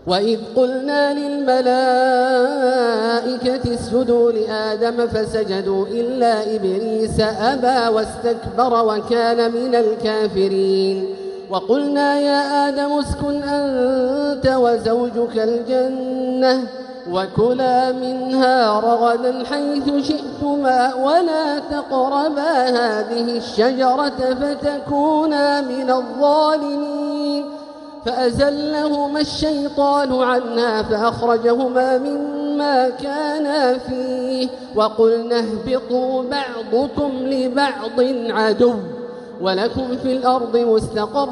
وإذ قلنا للملائكة اسجدوا لآدم فسجدوا إلا إبليس أبى واستكبر وكان من الكافرين وقلنا يا آدم اسكن أنت وزوجك الجنة وكلا منها رغدا حيث شئتما ولا تقربا هذه الشجرة فتكونا من الظالمين فأزلهما الشيطان عنها فأخرجهما مما كانا فيه وقلنا اهبطوا بعضكم لبعض عدو ولكم في الأرض مستقر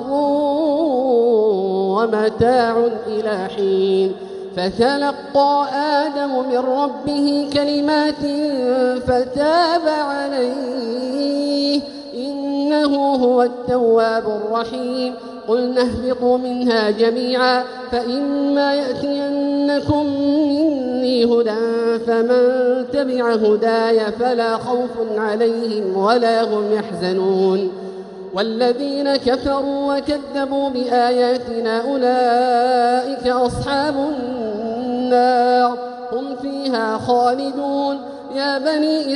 ومتاع إلى حين فتلقى آدم من ربه كلمات فتاب عليه إنه هو التواب الرحيم قلنا اهبطوا منها جميعا فإما يأتينكم مني هدى فمن تبع هداي فلا خوف عليهم ولا هم يحزنون والذين كفروا وكذبوا بآياتنا أولئك أصحاب النار هم فيها خالدون يا بني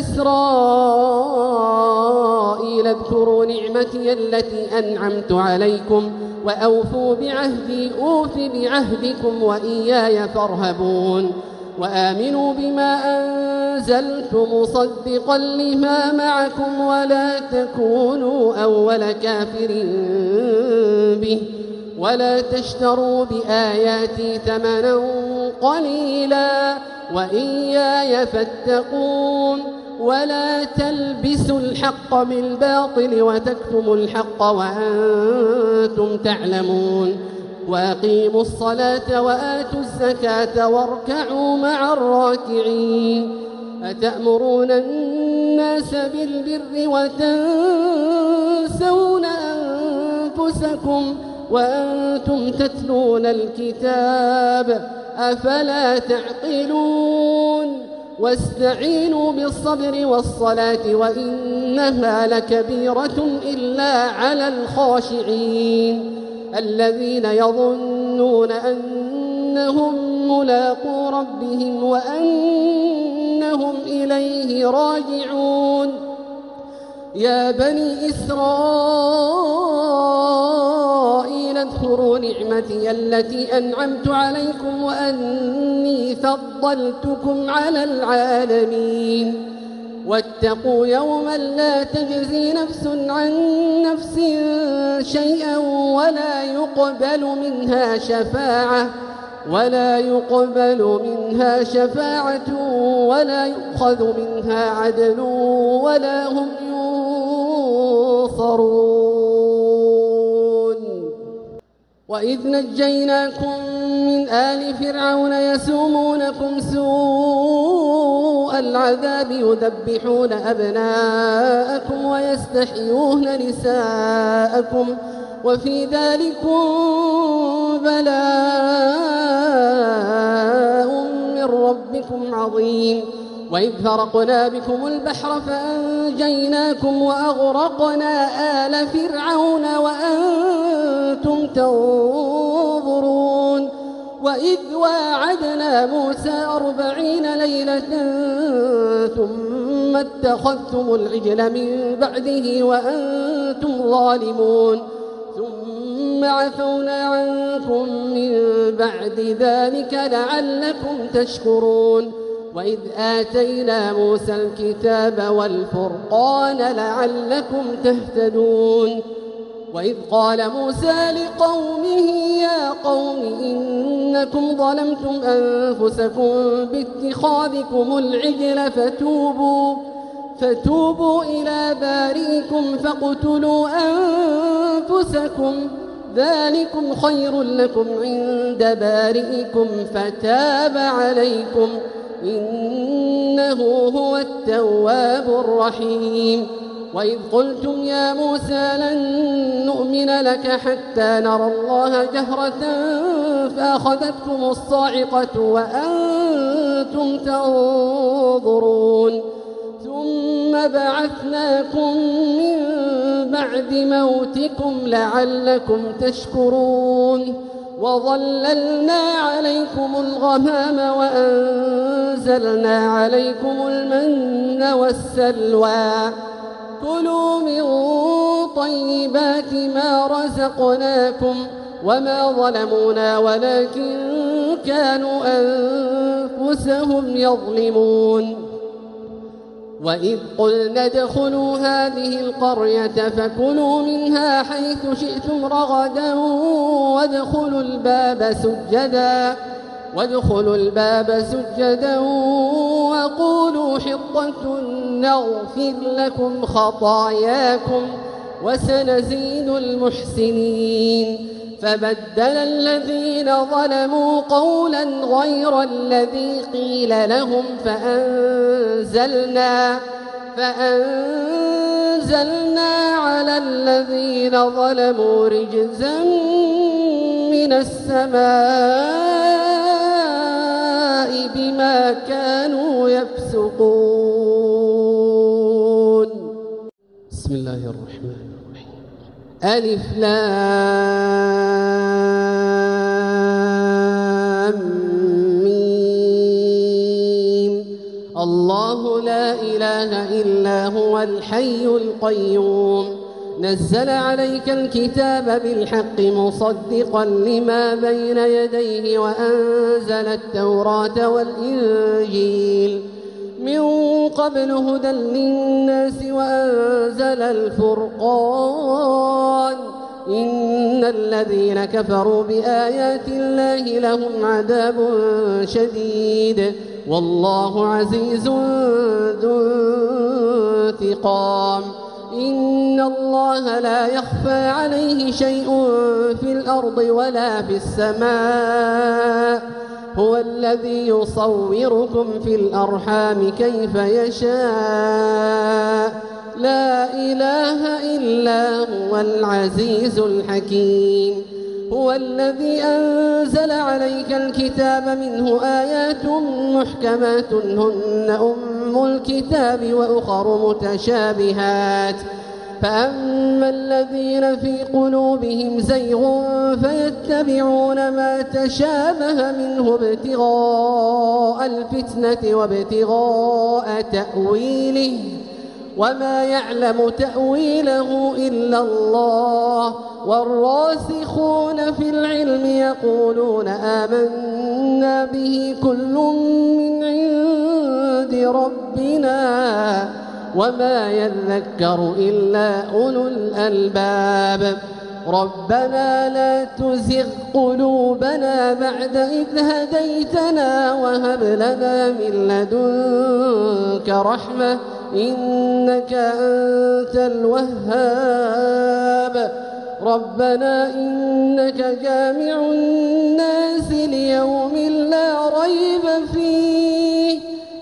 إسرائيل اذكروا نعمتي التي أنعمت عليكم وأوفوا بعهدي أوف بعهدكم وإياي فارهبون وآمنوا بما أنزلت مصدقا لما معكم ولا تكونوا أول كافر به ولا تشتروا بآياتي ثمنا قليلا وإياي فاتقون ولا تلبسوا الحق بالباطل وتكتموا الحق وأنتم تعلمون وأقيموا الصلاة وآتوا الزكاة واركعوا مع الراكعين أتأمرون الناس بالبر وتنسون أنفسكم وأنتم تتلون الكتاب أفلا تعقلون واستعينوا بالصبر والصلاة وإنها لكبيرة إلا على الخاشعين الذين يظنون أنهم ملاقو ربهم وأنهم إليه راجعون يا بني إسرائيل اذكروا نعمتي التي أنعمت عليكم وأني فضلتكم على العالمين واتقوا يوما لا تجزي نفس عن نفس شيئا ولا يقبل منها شفاعة ولا يؤخذ منها عدل ولا هم ينصرون وإذ نجيناكم من آل فرعون يسومونكم سوء العذاب يذبحون أبناءكم ويستحيون نساءكم وفي ذلكم بلاء من ربكم عظيم وإذ فرقنا بكم البحر فأنجيناكم وأغرقنا آل فرعون وأنتم تنظرون وإذ واعدنا موسى 40 ليلة ثم اتخذتم العجل من بعده وأنتم ظالمون ثم عفونا عنكم من بعد ذلك لعلكم تشكرون وإذ آتينا موسى الكتاب والفرقان لعلكم تهتدون وإذ قال موسى لقومه يا قوم إنكم ظلمتم أنفسكم باتخاذكم العجل فتوبوا إلى بارئكم فاقتلوا أنفسكم ذلكم خير لكم عند بارئكم فتاب عليكم إنه هو التواب الرحيم وإذ قلتم يا موسى لن نؤمن لك حتى نرى الله جهرة فأخذتكم الصاعقة وأنتم تنظرون ثم بعثناكم من بعد موتكم لعلكم تشكرون وظللنا عليكم عليكم الغمام وأنزلنا عليكم المن والسلوى كلوا من طيبات ما رزقناكم وما ظلمونا ولكن كانوا أنفسهم يظلمون وإذ قلنا ادخلوا هذه القرية فكلوا منها حيث شئتم رغدا وادخلوا الباب سجدا وقولوا حطة نغفر لكم خطاياكم وسنزيد المحسنين فبدل الذين ظلموا قولا غير الذي قيل لهم فأنزلنا على الذين ظلموا رجزا من السماء بما كانوا يفسقون. بسم الله الرحمن الرحيم. ألف لام ميم. الله لا إله إلا هو الحي القيوم نزل عليك الكتاب بالحق مصدقا لما بين يديه وأنزل التوراة والإنجيل من قبل هدى للناس وأنزل الفرقان إن الذين كفروا بآيات الله لهم عذاب شديد والله عزيز ذو انتقام. إن الله لا يخفى عليه شيء في الأرض ولا في السماء هو الذي يصوركم في الأرحام كيف يشاء لا إله إلا هو العزيز الحكيم. هو الذي أنزل عليك الكتاب منه آيات محكمات هن أم الكتاب وأخر متشابهات فأما الذين في قلوبهم زيغ فيتبعون ما تشابه منه ابتغاء الفتنة وابتغاء تأويله وما يعلم تأويله إلا الله والراسخون في العلم يقولون آمنا به كل من عند ربنا وما يذكر إلا أولو الألباب. ربنا لا تزغ قلوبنا بعد إذ هديتنا وهب لنا من لدنك رحمة إنك أنت الوهاب. ربنا إنك جامع الناس ليوم لا ريب فيه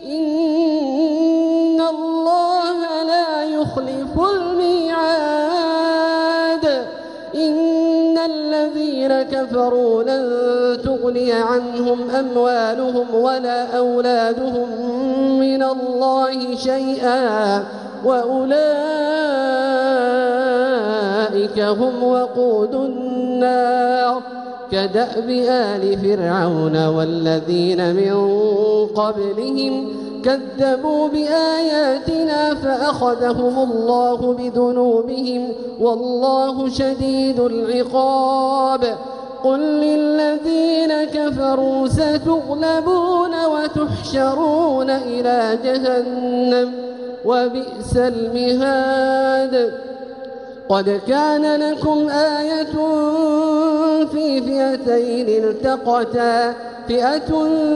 إن الله لا يخلف الميعاد. إن الذين كفروا لن تغني عنهم أموالهم ولا أولادهم من الله شيئا وأولئك هم وقود النار كدأب آل فرعون والذين من قبلهم كذبوا بآياتنا فأخذهم الله بذنوبهم والله شديد العقاب. قل للذين كفروا ستغلبون وتحشرون إلى جهنم وبئس المهاد. قد كان لكم آية في فئتين التقتا فئة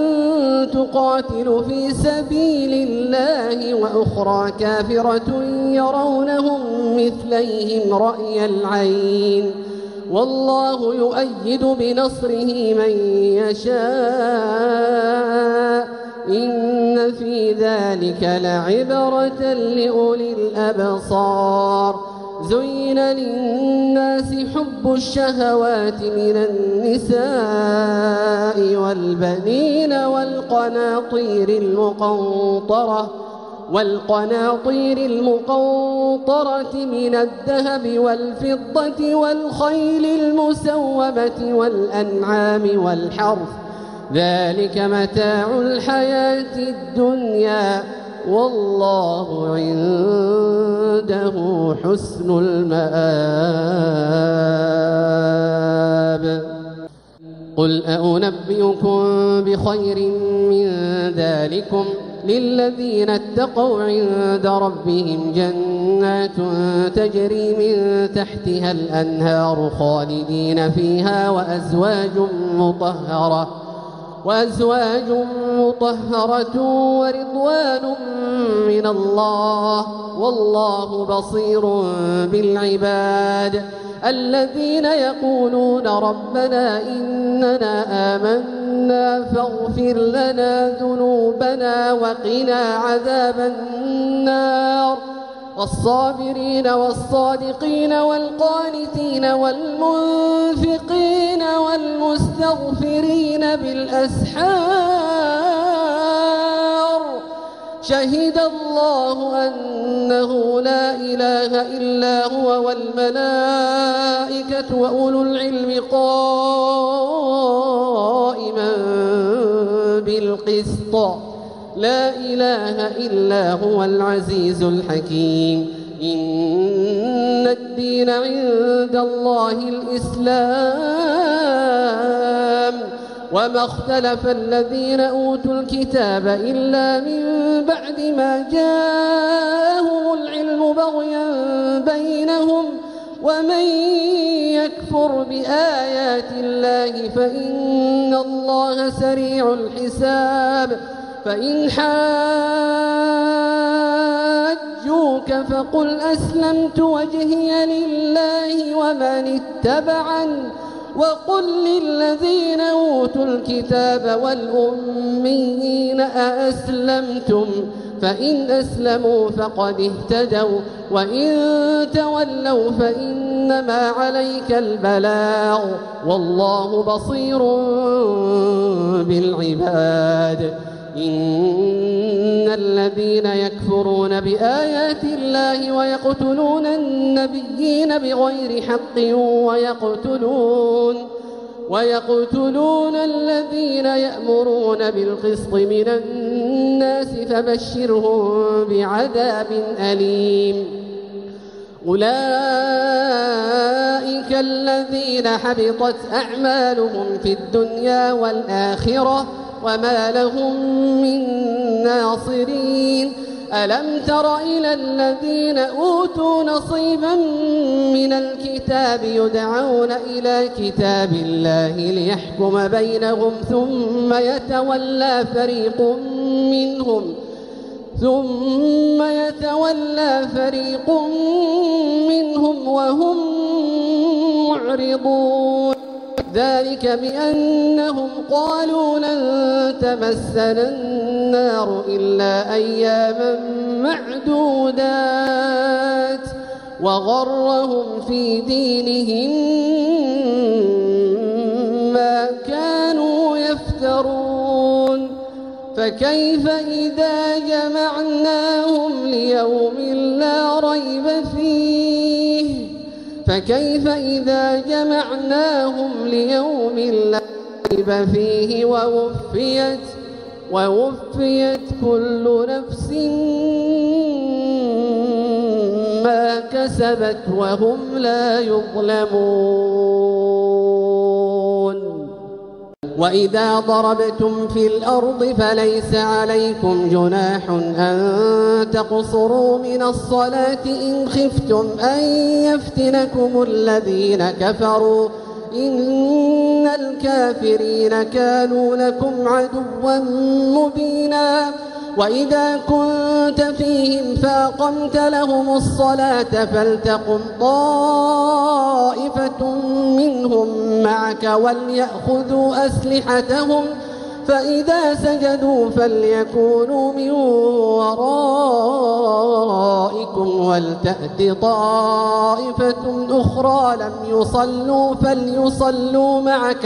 تقاتل في سبيل الله وأخرى كافرة يرونهم مثليهم رأي العين والله يؤيد بنصره من يشاء إن في ذلك لعبرة لأولي الأبصار. زين للناس حب الشهوات من النساء والبنين والقناطير المقنطرة من الذهب والفضة والخيل المسومة والأنعام والحرث ذلك متاع الحياة الدنيا والله عنده حسن المآب. قل أنبئكم بخير من ذلكم للذين اتقوا عند ربهم جنات تجري من تحتها الأنهار خالدين فيها وأزواج مطهرة ورضوان من الله والله بصير بالعباد. الذين يقولون ربنا إننا آمنا فاغفر لنا ذنوبنا وقنا عذاب النار. والصابرين والصادقين والقانتين والمنفقين والمستغفرين بالأسحار. شهد الله أنه لا إله إلا هو والملائكة وأولو العلم قائما بالقسط. لا إله إلا هو العزيز الحكيم. إن الدين عند الله الإسلام وما اختلف الذين أوتوا الكتاب إلا من بعد ما جاءهم العلم بغيا بينهم ومن يكفر بآيات الله فإن الله سريع الحساب. فإن حاجوك فقل أسلمت وجهي لله ومن اتبعني وقل للذين أوتوا الكتاب والأميين أأسلمتم فإن أسلموا فقد اهتدوا وإن تولوا فإنما عليك البلاغ والله بصير بالعباد. إن الذين يكفرون بآيات الله ويقتلون النبيين بغير حق ويقتلون الذين يأمرون بالقسط من الناس فبشرهم بعذاب أليم. أولئك الذين حبطت أعمالهم في الدنيا والآخرة وما لهم من ناصرين. ألم تر إلى الذين أوتوا نصيبا من الكتاب يدعون إلى كتاب الله ليحكم بينهم ثم يتولى فريق منهم وهم معرضون. ذلك بأنهم قالوا لن تمسنا النار إلا أياما معدودات وغرهم في دينهم ما كانوا يفترون. فكيف إذا جمعناهم ليوم لا ريب فيه ووفيت كل نفس ما كسبت وهم لا يظلمون. وإذا ضربتم في الأرض فليس عليكم جناح أن تقصروا من الصلاة إن خفتم أن يفتنكم الذين كفروا إن الكافرين كانوا لكم عدوا مبينا. وإذا كنت فيهم فأقمت لهم الصلاة فلتقم طائفة منهم معك وليأخذوا أسلحتهم فإذا سجدوا فليكونوا من ورائكم ولتأت طائفة أخرى لم يصلوا فليصلوا معك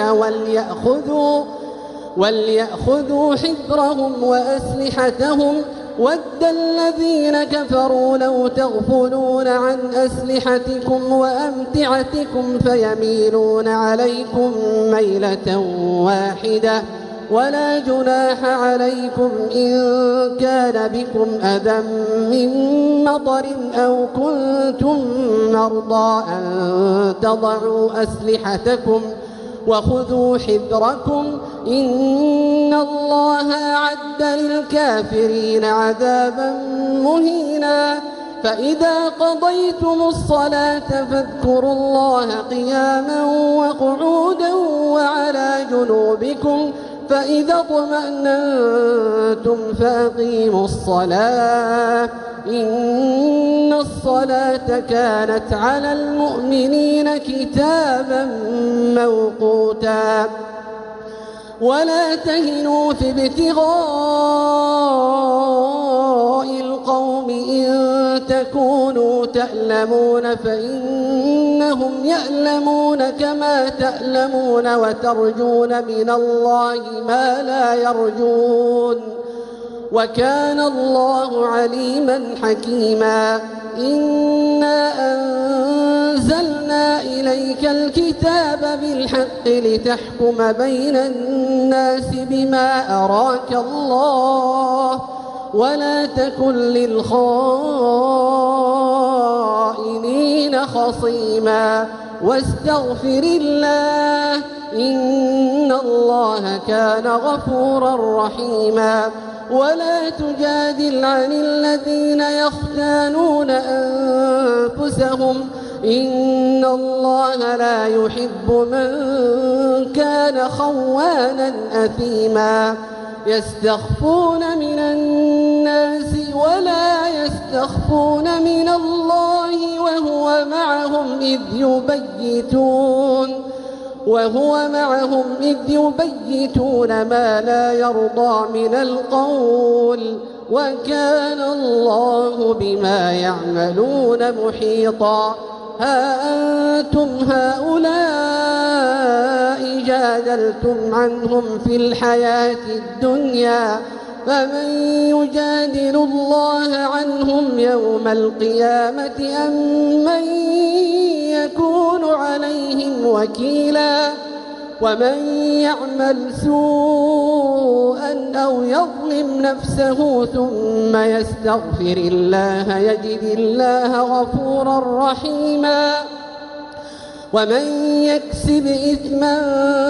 وليأخذوا حذرهم وأسلحتهم. ود الذين كفروا لو تغفلون عن أسلحتكم وأمتعتكم فيميلون عليكم ميلة واحدة ولا جناح عليكم إن كان بكم أذى من مطر أو كنتم مرضى أن تضعوا أسلحتكم وخذوا حذركم إن الله أعد للكافرين عذابا مهينا فإذا قضيتم الصلاة فاذكروا الله قياما وقعودا وعلى جنوبكم فإذا اطمأننتم فأقيموا الصلاة إن الصلاة كانت على المؤمنين كتابا موقوتا ولا تهنوا في ابتغاء القوم إن تكونوا تألمون فإنهم يألمون كما تألمون وترجون من الله ما لا يرجون وكان الله عليما حكيما إنا أنزلنا إليك الكتاب بالحق لتحكم بين الناس بما أراك الله ولا تكن للخائنين خصيما واستغفر الله إن الله كان غفورا رحيما ولا تجادل عن الذين يختانون أنفسهم إن الله لا يحب من كان خوانا أثيما يستخفون من الناس ولا يستخفون من الله وهو معهم إذ يبيتون ما لا يرضى من القول وكان الله بما يعملون محيطا ها أنتم هؤلاء جادلتم عنهم في الحياة الدنيا فمن يجادل الله عنهم يوم القيامة أم من يكون عليهم وكيلا ومن يعمل سوءا أو يظلم نفسه ثم يستغفر الله يجد الله غفورا رحيما ومن يكسب إثما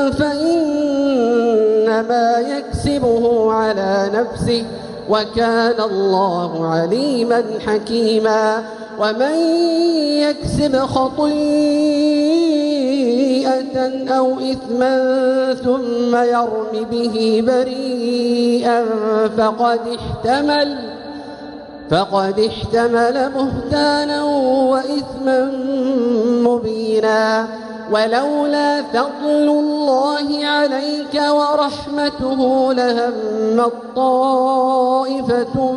فإنما يكسبه على نفسه وكان الله عليما حكيما ومن يكسب خطيئة أو إثما ثم يرم به بريئا فقد احتمل بهتانا وإثما مبينا ولولا فضل الله عليك ورحمته لهم طائفة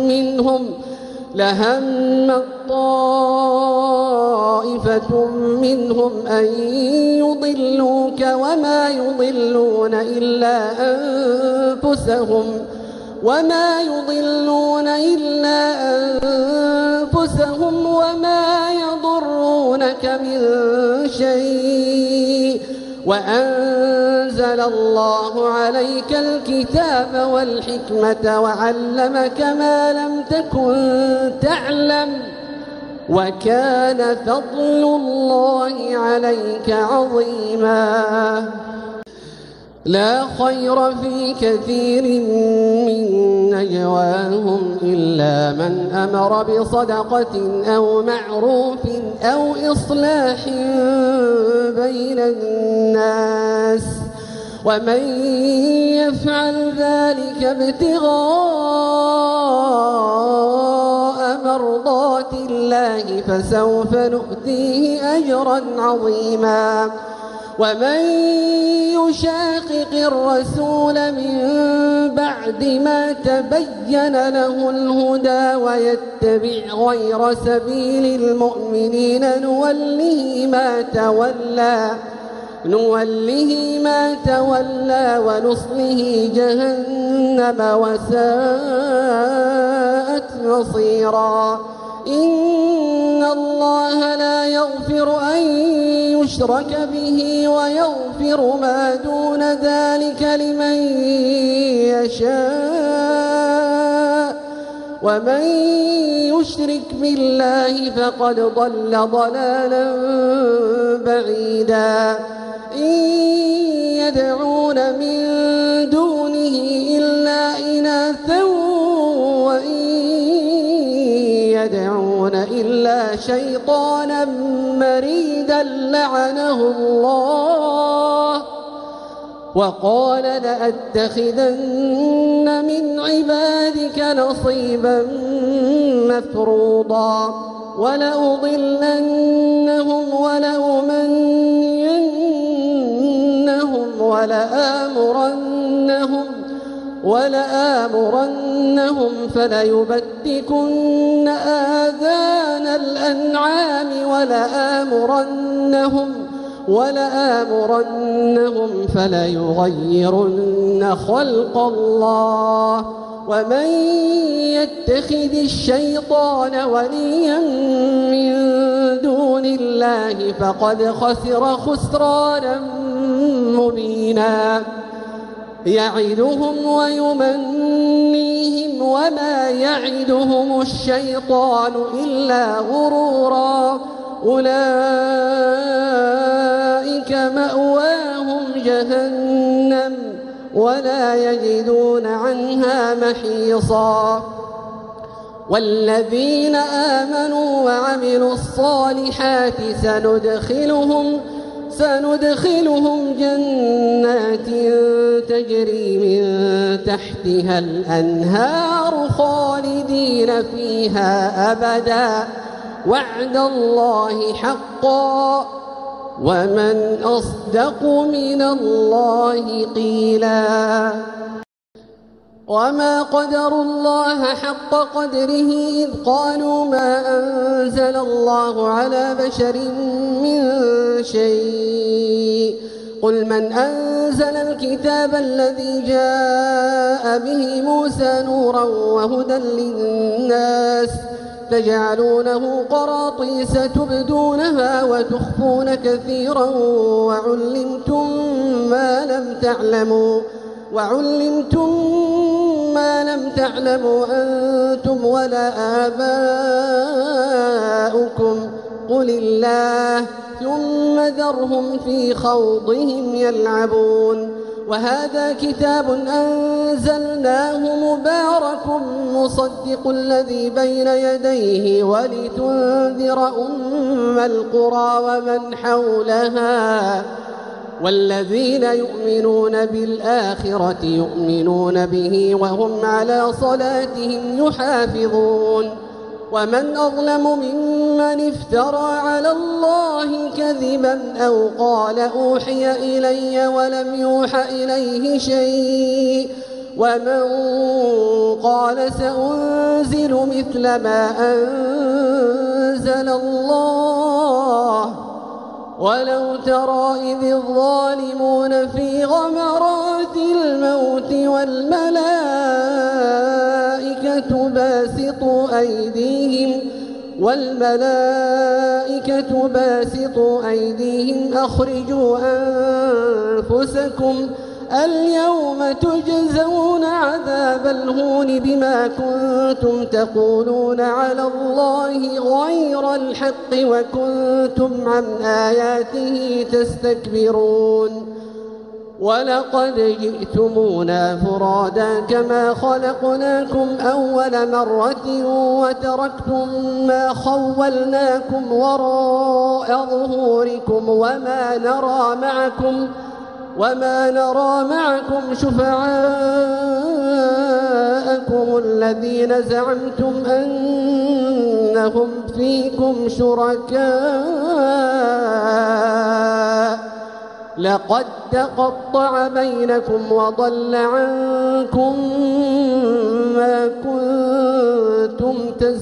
منهم أن يضلوك وما يضلون إلا أنفسهم وما يضرونك من شيء وأنزل الله عليك الكتاب والحكمة وعلمك ما لم تكن تعلم وكان فضل الله عليك عظيما لا خير في كثير من نجواهم إلا من أمر بصدقة أو معروف أو إصلاح بين الناس ومن يفعل ذلك ابتغاء مرضات الله فسوف نؤتيه أجرا عظيما ومن يشاقق الرسول من بعد ما تبين له الهدى ويتبع غير سبيل المؤمنين نوله ما تولى ونصله جهنم وساءت مصيرا إن الله لا يغفر أن يشرك به ويغفر ما دون ذلك لمن يشاء ومن يشرك بالله فقد ضل ضلالا بعيدا إن يدعون من دونه إلا إناثا وإن يدعون إلا شيطانا مريدا لعنه الله وقال لأتخذن من عبادك نصيبا مفروضا ولأضلنهم ولآمرنهم فليبتكن آذان الأنعام ولآمرنهم فليغيرن خلق الله ومن يتخذ الشيطان وليا من دون الله فقد خسر خسرانا مبينا يعدهم ويمنيهم وما يعدهم الشيطان إلا غرورا أولئك مأواهم جهنم ولا يجدون عنها محيصا والذين آمنوا وعملوا الصالحات سندخلهم جنات تجري من تحتها الأنهار خالدين فيها أبدا وعد الله حقا ومن أصدق من الله قيلا وما قدروا الله حق قدره إذ قالوا ما أنزل الله على بشر من شيء قل من أنزل الكتاب الذي جاء به موسى نورا وهدى للناس تجعلونه قراطيس تبدونها وتخفون كثيرا وعلمتم ما لم تعلموا أنتم ولا آباؤكم قل الله ثم ذرهم في خوضهم يلعبون وهذا كتاب أنزلناه مبارك مصدق الذي بين يديه ولتنذر أم القرى ومن حولها والذين يؤمنون بالآخرة يؤمنون به وهم على صلاتهم يحافظون ومن أظلم ممن افترى على الله كذبا أو قال أوحي إلي ولم يوح إليه شيء ومن قال سأنزل مثل ما أنزل الله ولو ترى إذ الظالمون في غمرات الموت والملائكة باسطوا أيديهم أخرجوا أنفسكم اليوم تجزون عذاب الهون بما كنتم تقولون على الله غير الحق وكنتم عن آياته تستكبرون ولقد جئتمونا فرادا كما خلقناكم أول مرة وتركتم ما خولناكم وراء ظهوركم وما نرى معكم شفعاءكم الذين زعمتم أنهم فيكم شركاء لقد تقطع بينكم وضل عنكم ما كنتم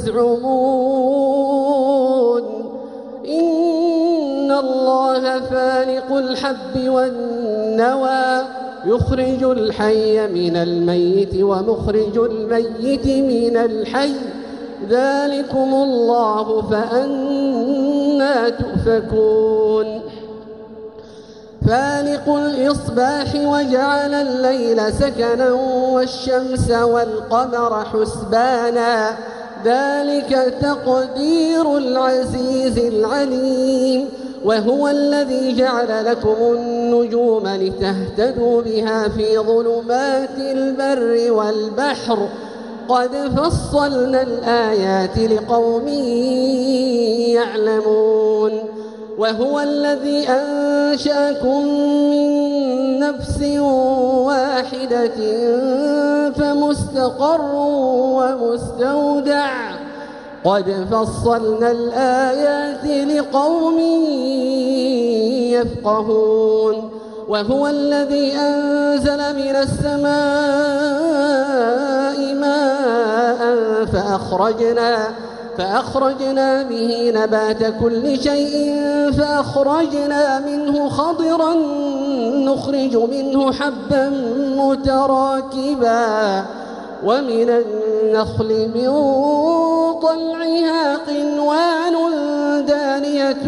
تزعمون إن الله فالق الحب والنوى يخرج الحي من الميت ومخرج الميت من الحي ذلكم الله فأنى تؤفكون فالق الإصباح وجعل الليل سكنا والشمس والقمر حسبانا ذلك تقدير العزيز العليم وهو الذي جعل لكم النجوم لتهتدوا بها في ظلمات البر والبحر قد فصلنا الآيات لقوم يعلمون وهو الذي أنشأكم من نفس واحدة فمستقر ومستودع قد فصلنا الآيات لقوم يفقهون وهو الذي أنزل من السماء ماء فأخرجنا به نبات كل شيء فأخرجنا منه خضرا نخرج منه حبا متراكبا ومن النخل من طلعها قنوان دانية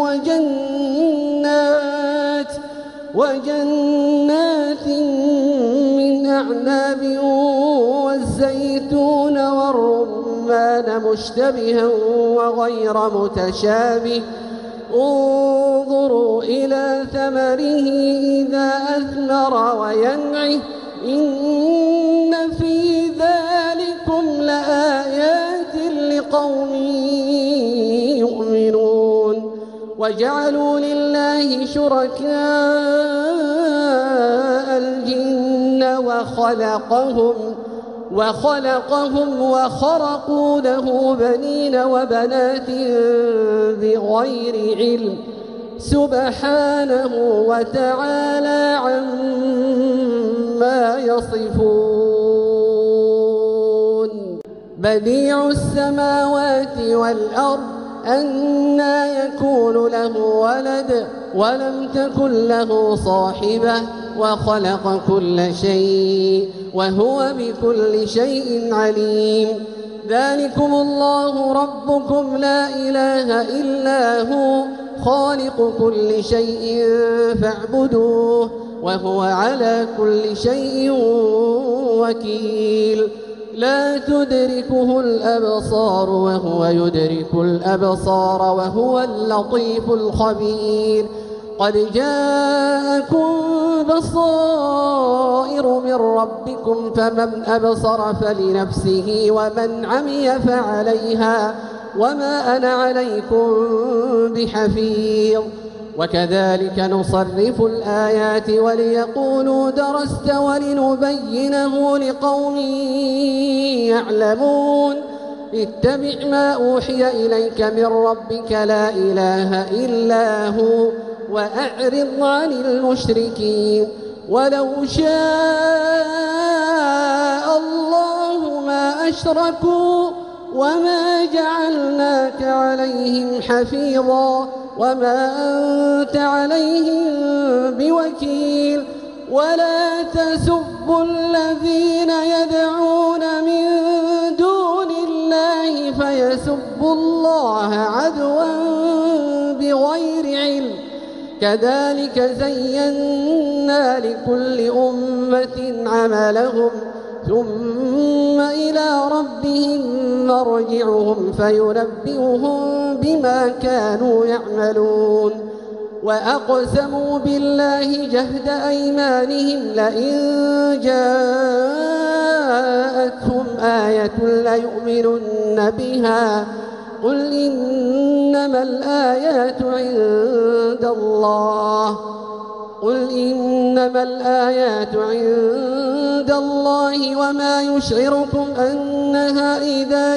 وجنات من أعناب والزيتون والرمان مشتبها وغير متشابه انظروا إلى ثمره إذا أثمر وينعه إن في ذلكم لآيات لقوم يؤمنون وجعلوا لله شركاء الجن وخلقهم وخرقوا له بنين وبنات بغير علم سبحانه وتعالى عما يصفون بديع السماوات والأرض أنى يكون له ولد ولم تكن له صاحبة وخلق كل شيء وهو بكل شيء عليم ذلكم الله ربكم لا إله إلا هو خالق كل شيء فاعبدوه وهو على كل شيء وكيل لا تدركه الأبصار وهو يدرك الأبصار وهو اللطيف الخبير قد جاءكم بصائر من ربكم فمن أبصر فلنفسه ومن عمي فعليها وما أنا عليكم بحفيظ وكذلك نصرف الآيات وليقولوا درست ولنبينه لقوم يعلمون اتبع ما أوحي إليك من ربك لا إله إلا هو وأعرض عن المشركين ولو شاء الله ما أشركوا وما جعلناك عليهم حفيظا وما أنت عليهم بوكيل ولا تسبوا الذين يدعون من دون الله فيسبوا الله عدوا بغير علم كذلك زينا لكل أمة عملهم ثم إلى ربهم مرجعهم فينبئهم بما كانوا يعملون وأقسموا بالله جهد أيمانهم لئن جاءتهم آية ليؤمنن بها قل إنما الآيات عند الله وما يشعركم أنها إذا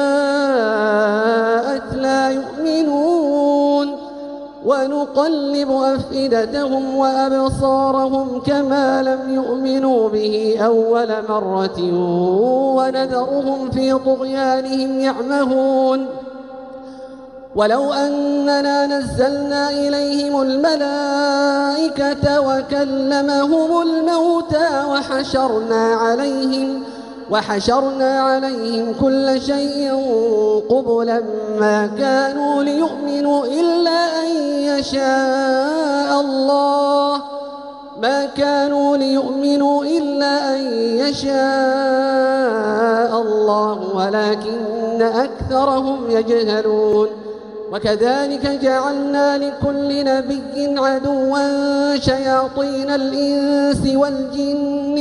جاءت لا يؤمنون ونقلب أفئدتهم وأبصارهم كما لم يؤمنوا به أول مرة ونذرهم في طغيانهم يعمهون ولو أننا نزلنا إليهم الملائكة وكلمهم الموتى وحشرنا عليهم كل شيء قبلا ما كانوا ليؤمنوا إلا أن يشاء الله ولكن أكثرهم يجهلون. وكذلك جعلنا لكل نبي عدوا شياطين الإنس والجن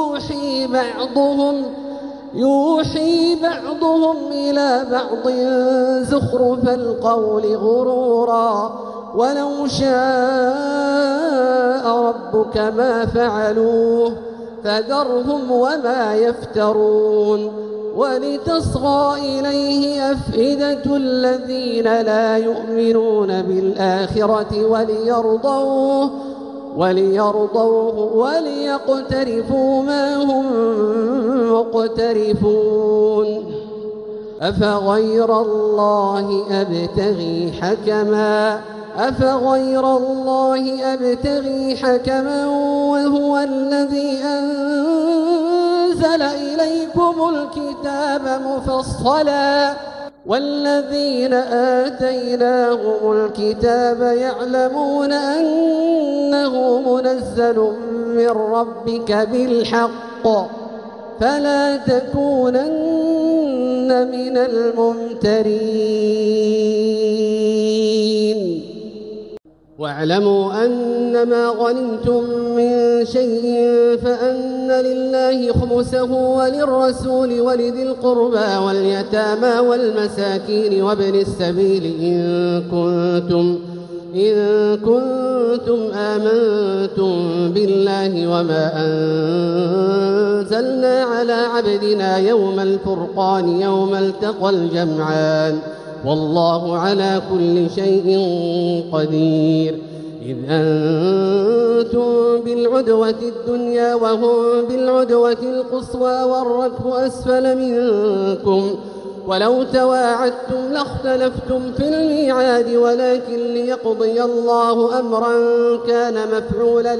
يوحي بعضهم إلى بعض زخرف القول غرورا ولو شاء ربك ما فعلوه فذرهم وما يفترون. ولتصغى إليه أفئدة الذين لا يؤمنون بالآخرة وليرضوه وليقترفوا ما هم مقترفون. أفغير الله أبتغي حكما وهو الذي أنزل إليكم الكتاب مفصلا والذين آتيناهم الكتاب يعلمون أنه منزل من ربك بالحق فلا تكونن من الممترين. واعلموا أنما غنمتم من شيء فأن لله خمسه وللرسول ولذي القربى واليتامى والمساكين وابن السبيل إن كنتم آمنتم بالله وما أنزلنا على عبدنا يوم الفرقان يوم التقى الجمعان والله على كل شيء قدير. إذ أنتم بالعدوة الدنيا وهم بالعدوة القصوى والركب أسفل منكم ولو تواعدتم لاختلفتم في الميعاد ولكن ليقضي الله أمرا كان مفعولا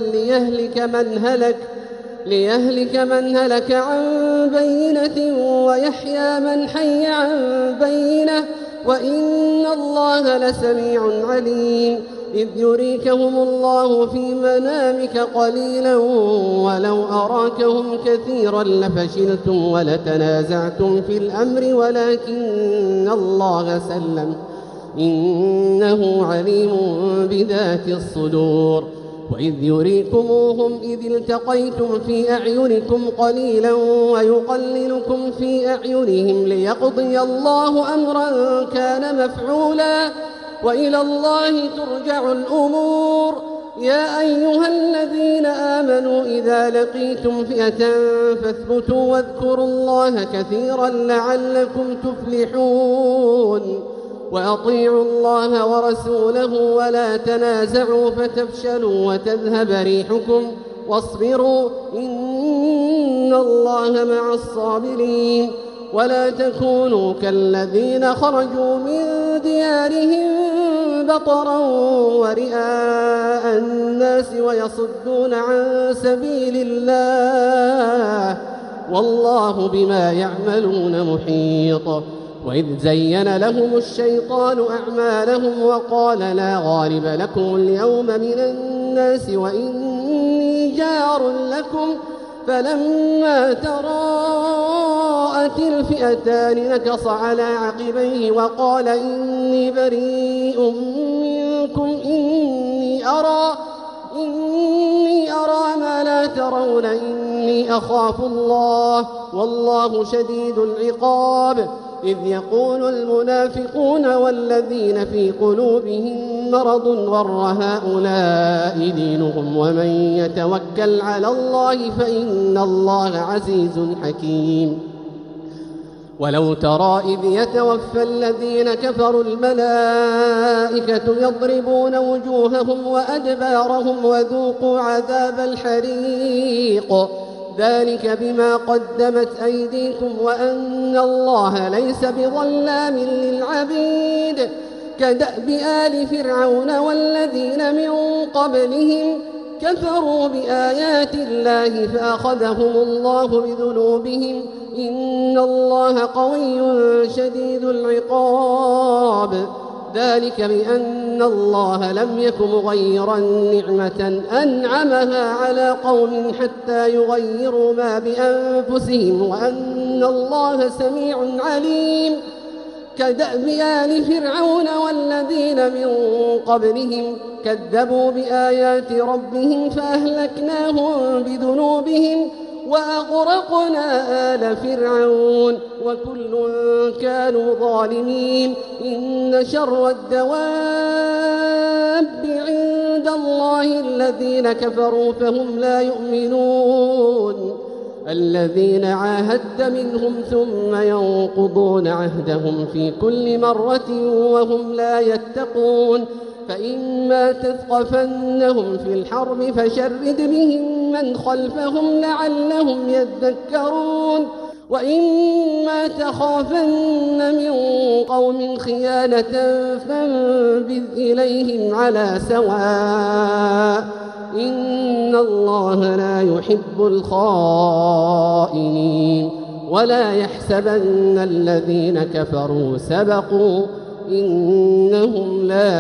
ليهلك من هلك عن بينة ويحيى من حي عن بينة وإن الله لسميع عليم. إذ يريكهم الله في منامك قليلا ولو أراكهم كثيرا لفشلتم ولتنازعتم في الأمر ولكن الله سلم إنه عليم بذات الصدور. وإذ يريكموهم إذ التقيتم في أعينكم قليلا ويقللكم في أعينهم ليقضي الله أمرا كان مفعولا وإلى الله ترجع الأمور. يا أيها الذين آمنوا إذا لقيتم فئة فاثبتوا واذكروا الله كثيرا لعلكم تفلحون. وأطيعوا الله ورسوله ولا تنازعوا فتفشلوا وتذهب ريحكم واصبروا إن الله مع الصابرين. ولا تكونوا كالذين خرجوا من ديارهم بطرا ورئاء الناس ويصدون عن سبيل الله والله بما يعملون محيط. وإذ زين لهم الشيطان أعمالهم وقال لا غالب لكم اليوم من الناس وإني جار لكم فلما تراءت الفئتان نكص على عقبيه وقال إني بريء منكم إني أرى ما لا ترون إني أخاف الله والله شديد العقاب. إذ يقول المنافقون والذين في قلوبهم مرض غر هؤلاء دينهم ومن يتوكل على الله فإن الله عزيز حكيم. ولو ترى إذ يتوفى الذين كفروا الملائكة يضربون وجوههم وأدبارهم وذوقوا عذاب الحريق ذلك بما قدمت أيديكم وأن الله ليس بظلام للعبيد. كدأب آل فرعون والذين من قبلهم كفروا بآيات الله فأخذهم الله بذنوبهم إن الله قوي شديد العقاب. ذلك بأن الله لم يك مغيرا نعمة أنعمها على قوم حتى يغيروا ما بأنفسهم وأن الله سميع عليم. كدأب آل فرعون والذين من قبلهم كذبوا بآيات ربهم فأهلكناهم بذنوبهم وأغرقنا آل فرعون وكل كانوا ظالمين. إن شر الدواب عند الله الذين كفروا فهم لا يؤمنون. الذين عاهدت منهم ثم ينقضون عهدهم في كل مرة وهم لا يتقون. فإما تثقفنهم في الحرب فشرد بهم من خلفهم لعلهم يذكرون. وإما تخافن من قوم خيانة فانبذ إليهم على سواء إن الله لا يحب الخائنين. ولا يحسبن الذين كفروا سبقوا إنهم لا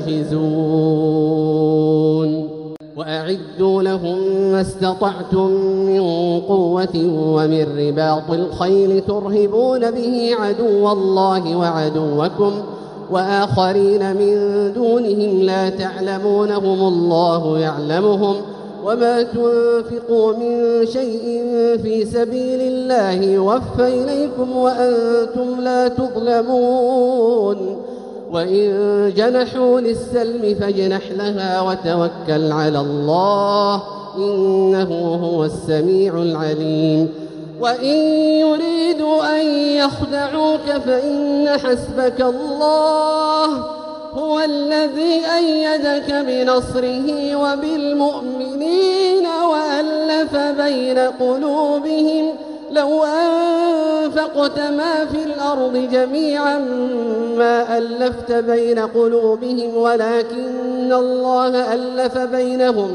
يعجزون. وأعدوا لهم ما استطعتم من قوة ومن رباط الخيل ترهبون به عدو الله وعدوكم وآخرين من دونهم لا تعلمونهم الله يعلمهم. وما تنفقوا من شيء في سبيل الله يوفى إليكم وأنتم لا تظلمون. وإن جنحوا للسلم فاجنح لها وتوكل على الله إنه هو السميع العليم. وإن يريدوا أن يخدعوك فإن حسبك الله هو الذي أيدك بنصره وبالمؤمنين وألف بين قلوبهم. لو أنفقت ما في الأرض جميعا ما ألفت بين قلوبهم ولكن الله ألف بينهم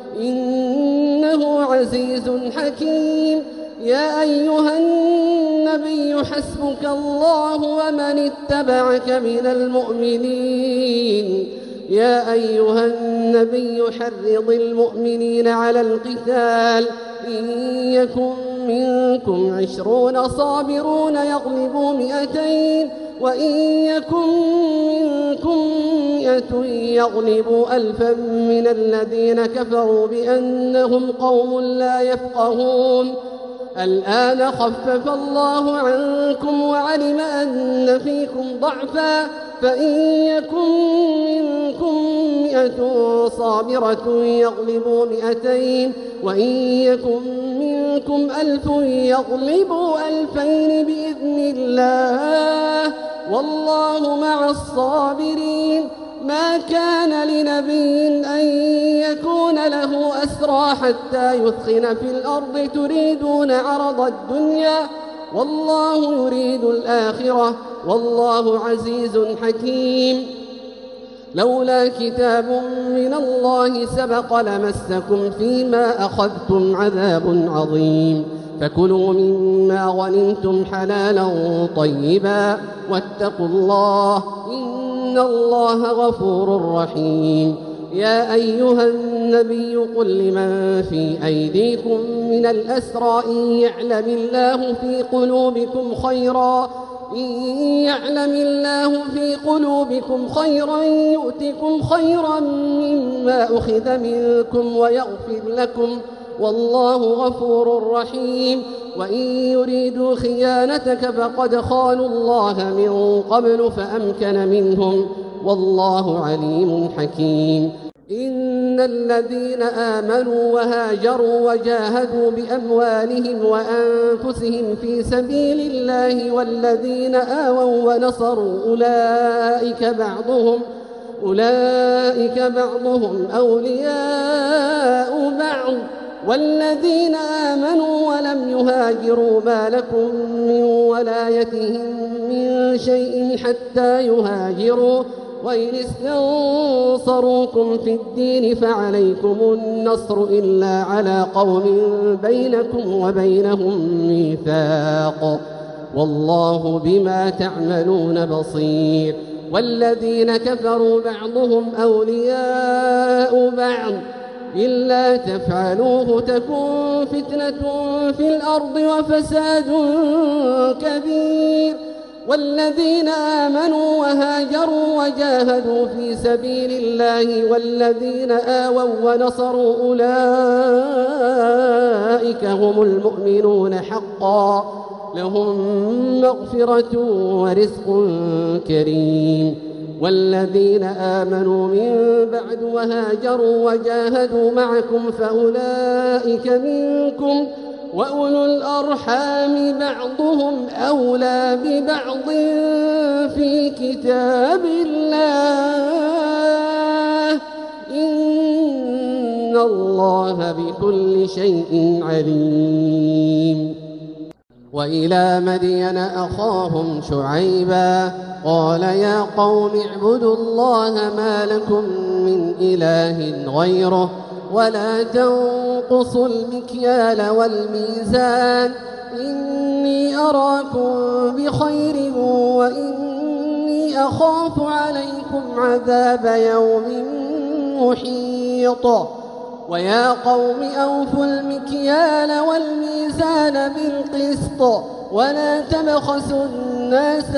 إنه عزيز حكيم. يا أيها النبي حسبك الله ومن اتبعك من المؤمنين. يا أيها النبي حرض المؤمنين على القتال إن يكن منكم 20 صابرون يغلبوا 200 وإن يكن منكم 100 يغلبوا 1000 من الذين كفروا بأنهم قوم لا يفقهون. الآن خفف الله عنكم وعلم أن فيكم ضعفا فإن يكن منكم 100 صابرة يغلبوا 200 وإن يكن منكم 1000 يغلبوا 2000 بإذن الله والله مع الصابرين. ما كان لنبي أن يكون له أسرى حتى يثخن في الأرض تريدون عرض الدنيا والله يريد الآخرة والله عزيز حكيم. لولا كتاب من الله سبق لمسكم فيما أخذتم عذاب عظيم. فكلوا مما غنمتم حلالا طيبا واتقوا الله إن الله غفور رحيم. يا أيها النبي قل لمن في أيديكم من الأسرى إن يعلم الله في قلوبكم خيرا يؤتكم خيرا مما أخذ منكم ويغفر لكم والله غفور رحيم. وإن يريدوا خيانتك فقد خانوا الله من قبل فأمكن منهم والله عليم حكيم. إن الذين آمنوا وهاجروا وجاهدوا بأموالهم وأنفسهم في سبيل الله والذين آووا ونصروا أولئك بعضهم أولياء بعض والذين آمنوا ولم يهاجروا ما لكم من ولايتهم من شيء حتى يهاجروا وإن استنصروكم في الدين فعليكم النصر إلا على قوم بينكم وبينهم ميثاق والله بما تعملون بصير. والذين كفروا بعضهم أولياء بعض إلا تفعلوه تكن فتنة في الأرض وفساد كبير. والذين آمنوا وهاجروا وجاهدوا في سبيل الله والذين آووا ونصروا أولئك هم المؤمنون حقا لهم مغفرة ورزق كريم. والذين آمنوا من بعد وهاجروا وجاهدوا معكم فأولئك منكم وأولو الأرحام بعضهم أولى ببعض في كتاب الله إن الله بكل شيء عليم. وإلى مدين أخاهم شعيبا قال يا قوم اعبدوا الله ما لكم من إله غيره ولا تنقصوا المكيال والميزان إني أراكم بخير وإني أخاف عليكم عذاب يوم محيط. ويا قوم أوفوا المكيال والميزان بالقسط ولا تبخسوا الناس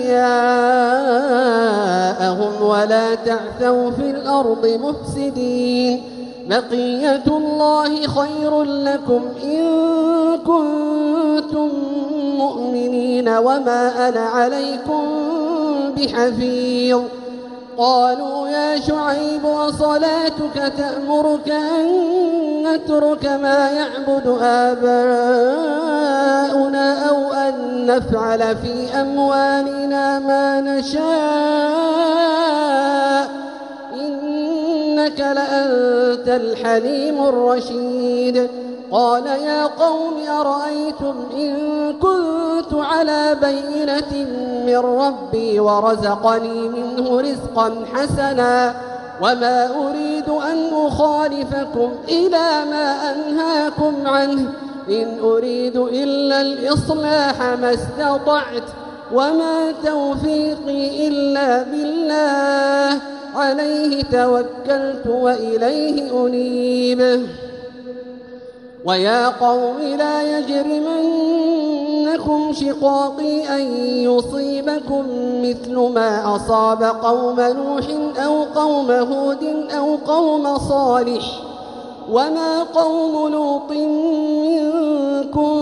أشياءهم ولا تعثوا في الأرض مفسدين. بقية الله خير لكم إن كنتم مؤمنين وما أنا عليكم بحفيظ. قالوا يا شعيب وصلاتك تأمرك أن نترك ما يعبد آباؤنا أو أن نفعل في أموالنا ما نشاء إنك لأنت الحليم الرشيد. قال يا قوم أرأيتم إن كنت على بينة من ربي ورزقني منه رزقا حسنا وما أريد أن أخالفكم إلى ما أنهاكم عنه إن أريد إلا الإصلاح ما استطعت وما توفيقي إلا بالله عليه توكلت وإليه أنيب. ويا قوم لا يجرمنكم شقاقي أن يصيبكم مثل ما أصاب قوم نوح أو قوم هود أو قوم صالح وما قوم لوط منكم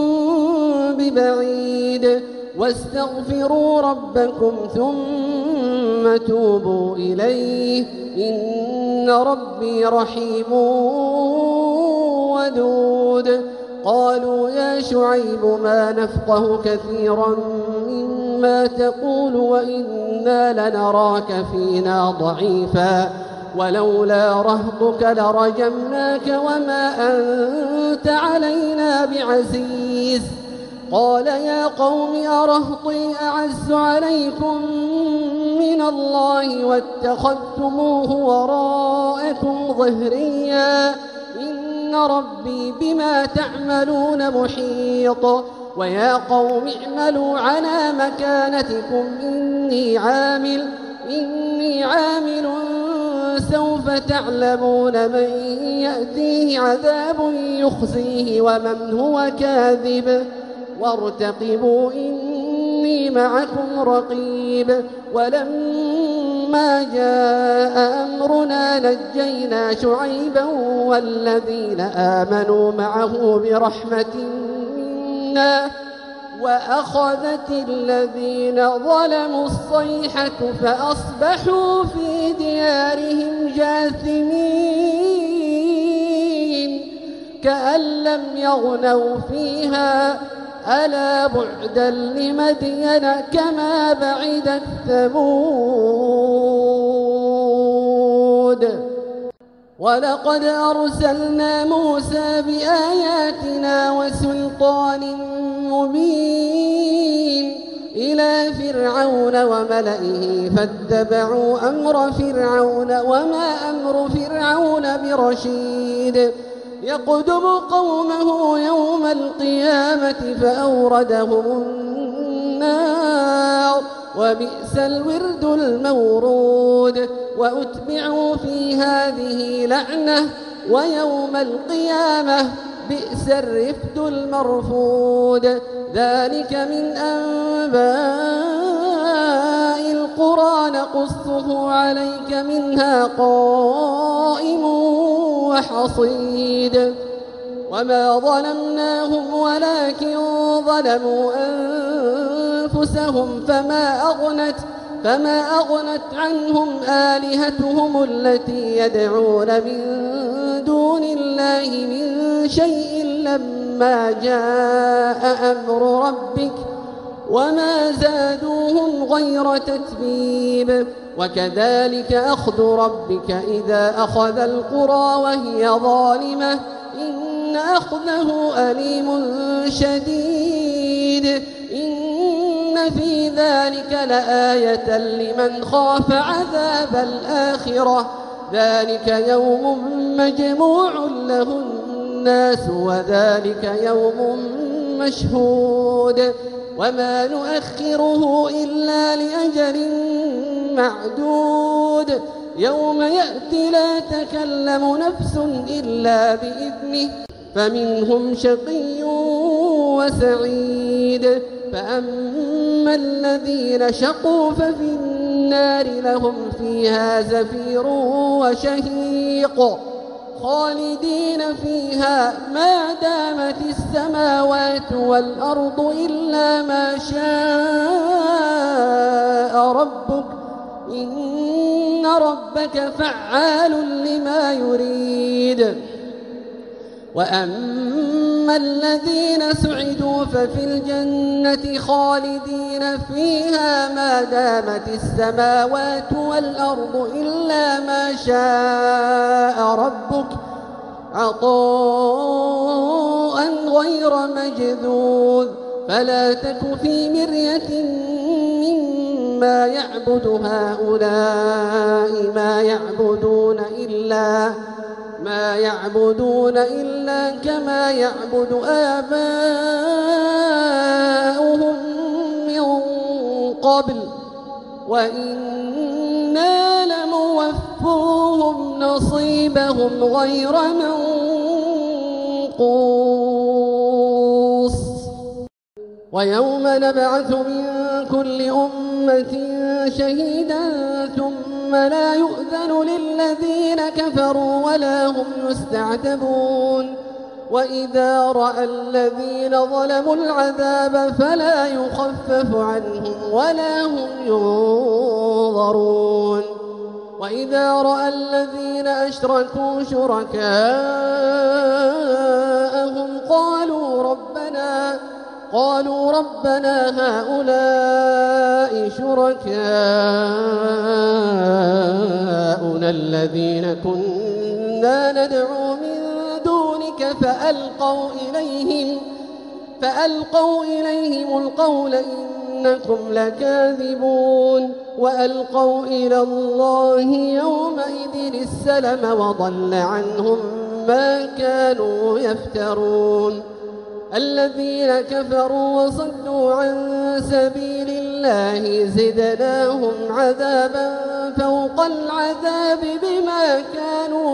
ببعيد. واستغفروا ربكم ثم توبوا إليه إن ربي رحيم ودود. قالوا يا شعيب ما نفقه كثيرا مما تقول وإنا لنراك فينا ضعيفا ولولا رهطك لرجمناك وما أنت علينا بعزيز. قال يا قوم أرهطي أعز عليكم من الله واتخذتموه وراءكم ظهريا إن ربي بما تعملون محيط. ويا قوم اعملوا على مكانتكم إني عامل سوف تعلمون من يأتيه عذاب يخزيه ومن هو كاذب وارتقبوا إني معكم رقيب. ولما جاء أمرنا نجينا شعيبا والذين آمنوا معه برحمة منا وأخذت الذين ظلموا الصيحة فأصبحوا في ديارهم جاثمين كأن لم يغنوا فيها ألا بعدا لمدين كما بعدت ثمود. ولقد أرسلنا موسى بآياتنا وسلطان مبين إلى فرعون وملئه فاتبعوا أمر فرعون وما أمر فرعون برشيد يقدم قومه يوم القيامة فأوردهم النار وبئس الورد المورود وأتبعوا في هذه لعنة ويوم القيامة بئس الرفد المرفود ذلك من أنباء القرى نقصه عليك منها قائم وحصيد وما ظلمناهم ولكن ظلموا أنفسهم فما أغنت عنهم آلهتهم التي يدعون من دون الله من شيء لما جاء أمر ربك وما زادوهم غير تتبيب وكذلك أخذ ربك إذا أخذ القرى وهي ظالمة إن أخذه أليم شديد إن في ذلك لآية لمن خاف عذاب الآخرة ذلك يوم مجموع له الناس وذلك يوم مشهود وما نؤخره إلا لأجل معدود يوم يأتي لا تكلم نفس إلا بإذنه فمنهم شقي وسعيد فأما الذين شقوا ففي النار لهم فيها زفير وشهيق خالدين فيها ما دامت السماوات والأرض إلا ما شاء ربك إن ربك فعال لما يريد وأما الذين سعدوا ففي الجنة خالدين فيها ما دامت السماوات والأرض إلا ما شاء ربك عطاء غير مجذوذ فلا تك في مرية مما يعبد هؤلاء ما يعبدون إلا كما يعبد آباؤهم من قبل وإنا لموفوهم نصيبهم غير منقوص ويوم نبعث من كل أمة شهيدا ثم لا يؤذن للذين كفروا ولا هم يستعتبون وإذا رأى الذين ظلموا العذاب فلا يخفف عنهم ولا هم ينظرون وإذا رأى الذين أشركوا شركاءهم قالوا ربنا هؤلاء شركاؤنا الذين كنا ندعو من دونك فألقوا إليهم القول إنكم لكاذبون وألقوا إلى الله يومئذ السلم وضل عنهم ما كانوا يفترون الذين كفروا وصدوا عن سبيل الله زدناهم عذابا فوق العذاب بما كانوا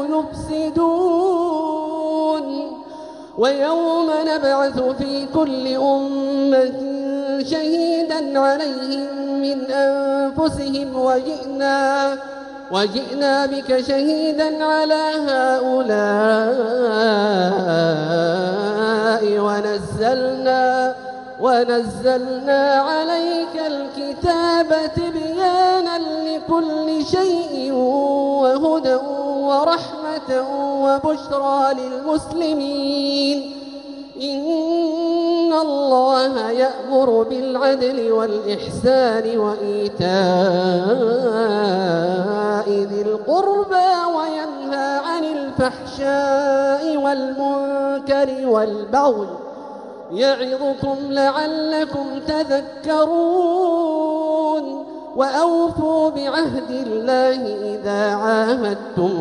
يفسدون ويوم نبعث في كل أمة شهيدا عليهم من أنفسهم وجئنا بك شهيدا على هؤلاء ونزلنا عليك الكتاب تبيانا لكل شيء وهدى ورحمة وبشرى للمسلمين إن الله يأمر بالعدل والإحسان وإيتاء ذي القربى وينهى عن الفحشاء والمنكر والبغي يعظكم لعلكم تذكرون وأوفوا بعهد الله إذا عاهدتم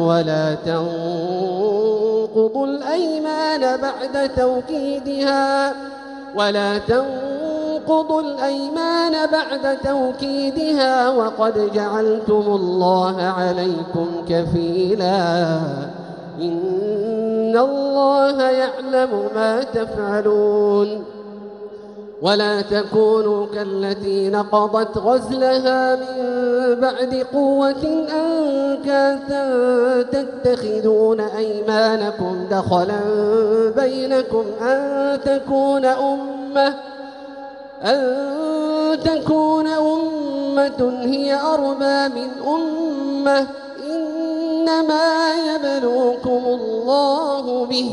ولا تنقضوا الأيمان بعد توكيدها وقد جعلتم الله عليكم كفيلا إن الله يعلم ما تفعلون ولا تكونوا كالتي نقضت غزلها من بعد قوة أنكاثا تتخذون أيمانكم دخلا بينكم أن تكون أمة هي أربى من أمة إنما يبلوكم الله به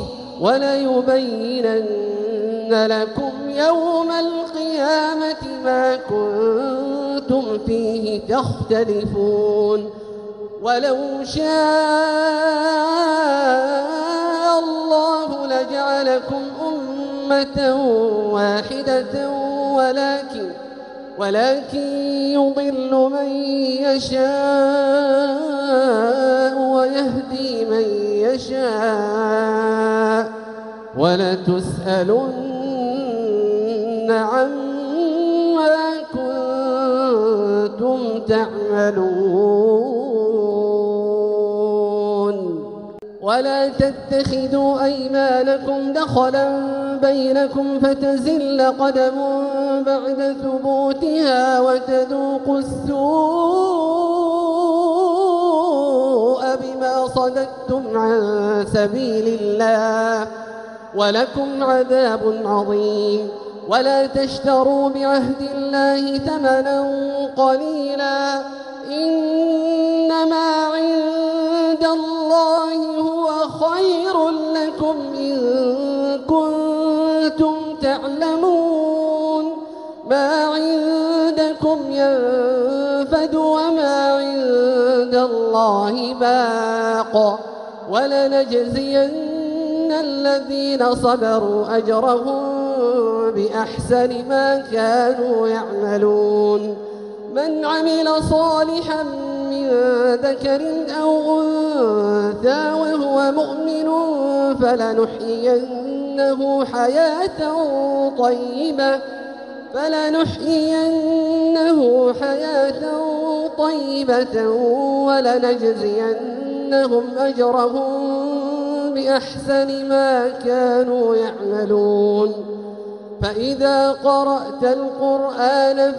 وليبينن لكم يوم القيامة ما كنتم فيه تختلفون ولو شاء الله لجعلكم أمة واحدة ولكن يضل من يشاء ويهدي من يشاء ولتسألن عما كنتم تعملون ولا تتخذوا أيمانكم دخلا بينكم فتزل قدم بعد ثبوتها وتذوقوا السوء بما صددتم عن سبيل الله ولكم عذاب عظيم ولا تشتروا بعهد الله ثمنا قليلا إنما عند الله هو خير لكم إن كنتم تعلمون ما عندكم ينفد وما عند الله باق ولنجزين الذين صبروا أجرهم بأحسن ما كانوا يعملون من عمل صالحا من ذكر أو أنثى وهو مؤمن فلنحيينه حياة طيبة ولنجزينهم أجرهم بأحسن ما كانوا يعملون فإذا قرأت القرآن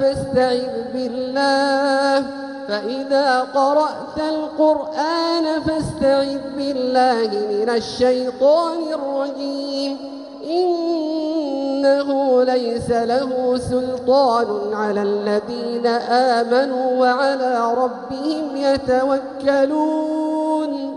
فاستعذ بالله من الشيطان الرجيم إنه ليس له سلطان على الذين آمنوا وعلى ربهم يتوكلون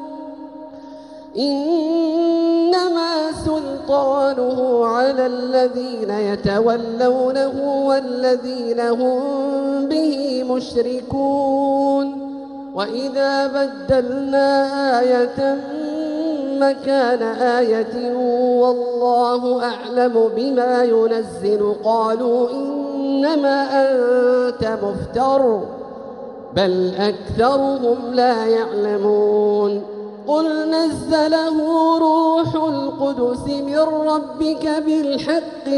إنما سلطانه على الذين يتولونه والذين هم به مشركون وإذا بدلنا آية مكان آية والله أعلم بما ينزل قالوا إنما أنت مفتر بل أكثرهم لا يعلمون قل نزله روح القدس من ربك بالحق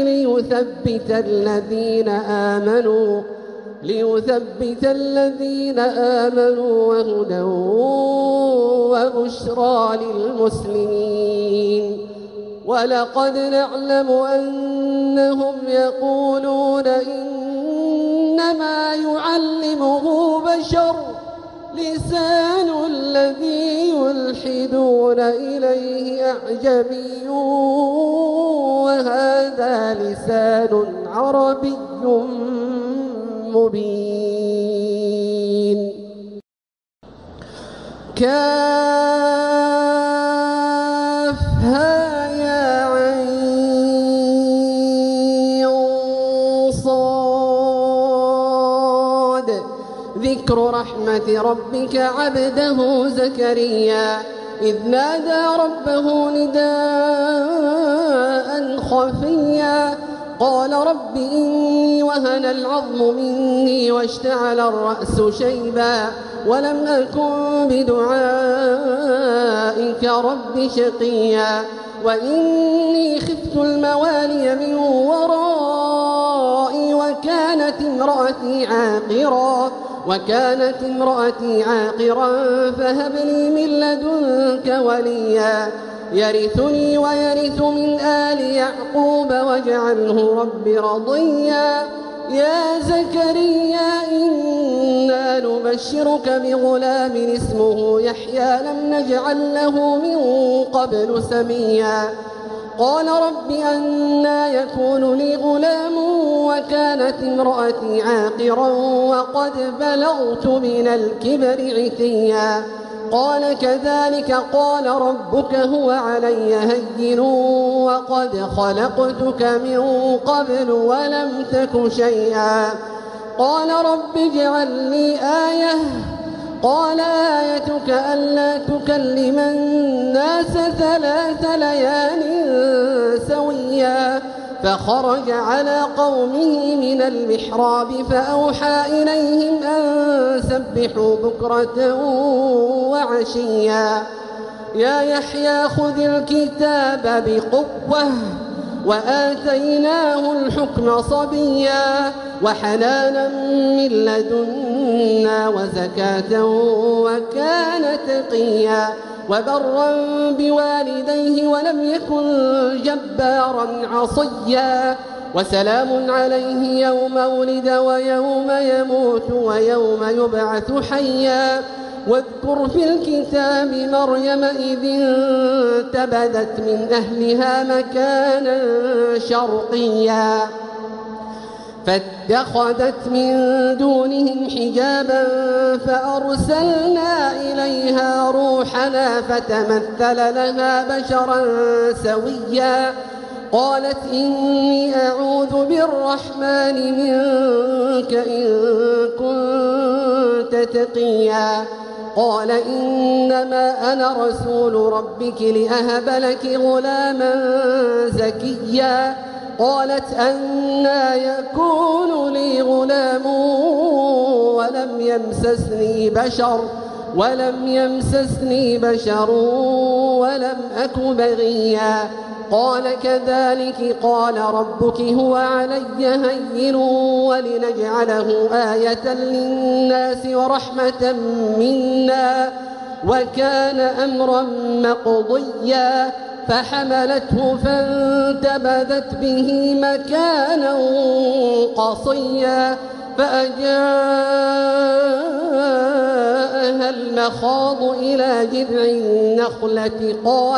ليثبت الذين آمنوا وهدى وبشرى للمسلمين ولقد نعلم أنهم يقولون إنما يعلمه بشر لسان الذي يلحدون إليه أعجمي وهذا لسان عربي مبين كافها يا عين صاد ذكر رحمة ربك عبده زكريا إذ نادى ربه نداء خفيا قال رب إني وهن العظم مني واشتعل الرأس شيبا ولم أكن بدعائك رب شقيا وإني خفت الموالي من ورائي وكانت امرأتي عاقرا فهب لي من لدنك وليا يرثني ويرث من آل يعقوب واجعله رب رضيا يا زكريا إنا نبشرك بغلام اسمه يحيى لم نجعل له من قبل سميا قال رب أنى يكون لي غلام وكانت امرأتي عاقرا وقد بلغت من الكبر عتيا قال كذلك قال ربك هو علي هين وقد خلقتك من قبل ولم تك شيئا قال رب اجعل لي آية قال آيتك ألا تكلم الناس 3 ليال سويا فخرج على قومه من المحراب فأوحى إليهم أن سبحوا بكرة وعشيا يا يحيى خذ الكتاب بقوة وآتيناه الحكم صبيا وحنانا من لدنا وزكاة وكان تقيا وبرا بوالديه ولم يكن جبارا عصيا وسلام عليه يوم ولد ويوم يموت ويوم يبعث حيا واذكر في الكتاب مريم إذ انتبذت من أهلها مكانا شرقيا فاتخذت من دونهم حجابا فأرسلنا إليها روحنا فتمثل لها بشرا سويا قالت إني أعوذ بالرحمن منك إن كنت تقيا قال إنما أنا رسول ربك لأهب لك غلاما زكيا قالت أنى يكون لي غلام ولم يمسسني بشر ولم أك بغيا قال كذلك قال ربك هو علي هين ولنجعله آية للناس ورحمة منا وكان أمرا مقضيا فحملته فانتبذت به مكانا قصيا فأجاءها المخاض إلى جذع النخلة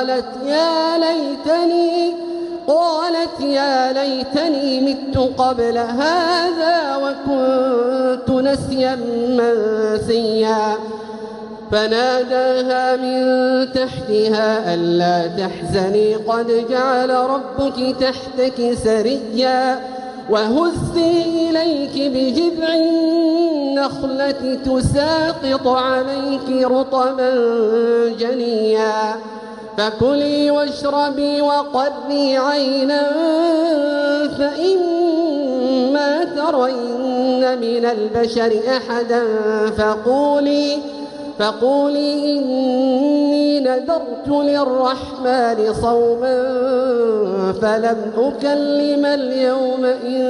قالت يا ليتني مت قبل هذا وكنت نسيا منسيا فناداها من تحتها ألا تحزني قد جعل ربك تحتك سريا وهزي إليك بجذع النخلة تساقط عليك رطبا جنيا فكلي واشربي وقري عينا فإما ترين من البشر أحدا فقولي إني نذرت للرحمن صوما فلن أكلم اليوم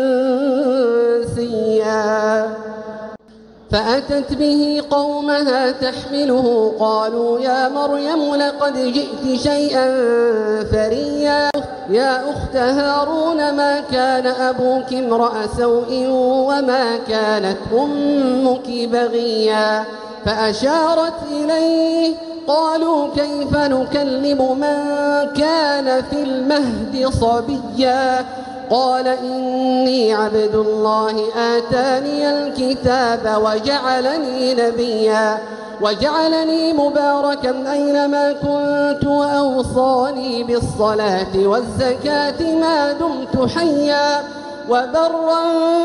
إنسيا فأتت به قومها تحمله قالوا يا مريم لقد جئت شيئا فريا يا أخت هارون ما كان أبوك امرأ سوء وما كانت أمك بغيا فأشارت إليه قالوا كيف نكلم من كان في المهد صبيا قال إني عبد الله آتاني الكتاب وجعلني نبيا وجعلني مباركا أينما كنت وأوصاني بالصلاة والزكاة ما دمت حيا وبرا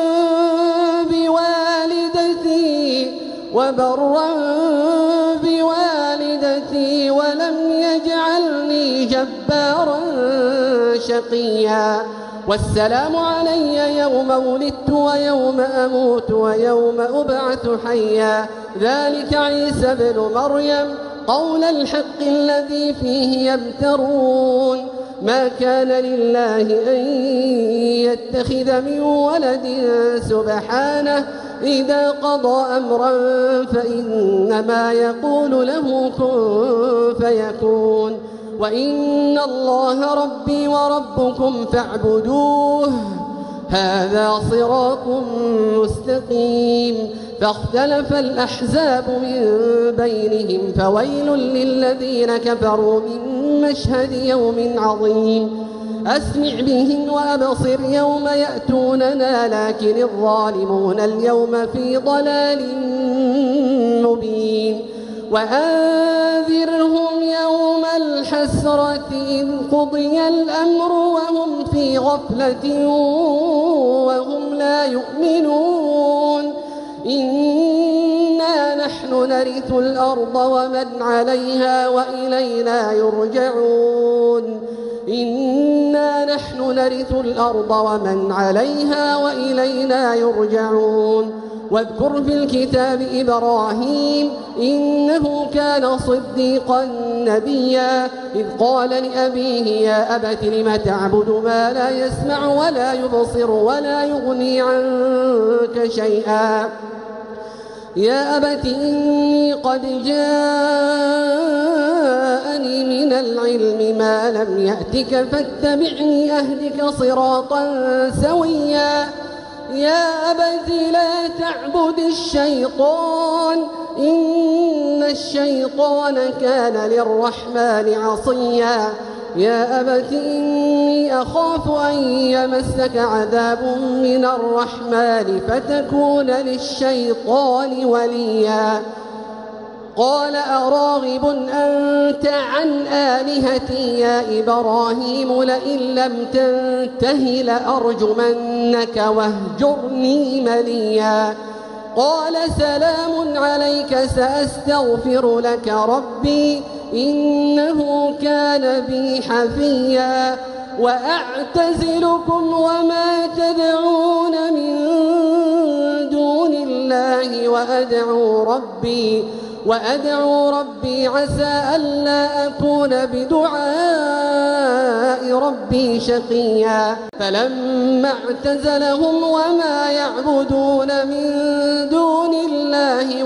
بوالدتي ولم يجعلني جبارا شقيا والسلام علي يوم ولدت ويوم أموت ويوم أبعث حيا ذلك عيسى بن مريم قول الحق الذي فيه يمترون ما كان لله أن يتخذ من ولد سبحانه إذا قضى أمرا فإنما يقول له كن فيكون وإن الله ربي وربكم فاعبدوه هذا صراط مستقيم فاختلف الأحزاب من بينهم فويل للذين كفروا من مشهد يوم عظيم أسمع بهم وأبصر يوم يأتوننا لكن الظالمون اليوم في ضلال مبين وأنذرهم يوم الحسرة إذ قضي الأمر وهم في غفلة وهم لا يؤمنون إنا نحن نرث الأرض ومن عليها وإلينا يرجعون إنا نحن نرث الأرض ومن عليها وإلينا يرجعون واذكر في الكتاب إبراهيم إنه كان صديقا نبيا إذ قال لأبيه يا أبت لم تعبد ما لا يسمع ولا يبصر ولا يغني عنك شيئا يا أبت إني قد جاءني من العلم ما لم يأتك فاتبعني أهدك صراطا سويا يا أبت لا تعبد الشيطان إن الشيطان كان للرحمن عصيا يا أبت إني أخاف أن يمسك عذاب من الرحمن فتكون للشيطان وليا قال أراغب أنت عن آلهتي يا إبراهيم لئن لم تنته لأرجمنك واهجرني مليا قال سلام عليك سأستغفر لك ربي إنه كان بي حفيا وأعتزلكم وما تدعون من دون الله وأدعو ربي عسى ألا أكون بدعاء ربي شقيا فلما اعتزلهم وما يعبدون من دون الله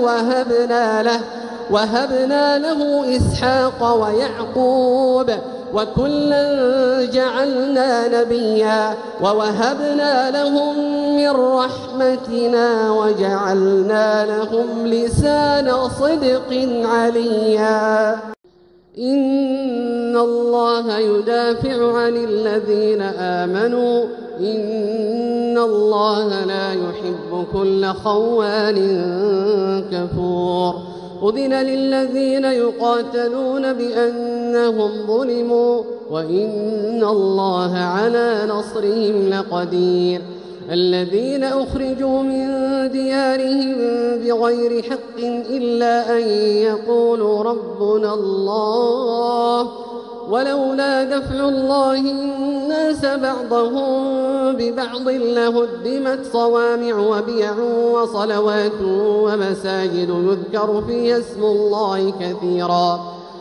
وهبنا له إسحاق ويعقوب وكلا جعلنا نبيا ووهبنا لهم من رحمتنا وجعلنا لهم لسان صدق عليا إن الله يدافع عن الذين آمنوا إن الله لا يحب كل خوان كفور أذن للذين يقاتلون بأنهم ظلموا وإن الله على نصرهم لقدير الذين أخرجوا من ديارهم بغير حق إلا أن يقولوا ربنا الله ولولا دفع الله الناس بعضهم ببعض لهدمت صوامع وبيع وصلوات ومساجد يذكر فيها اسم الله كثيرا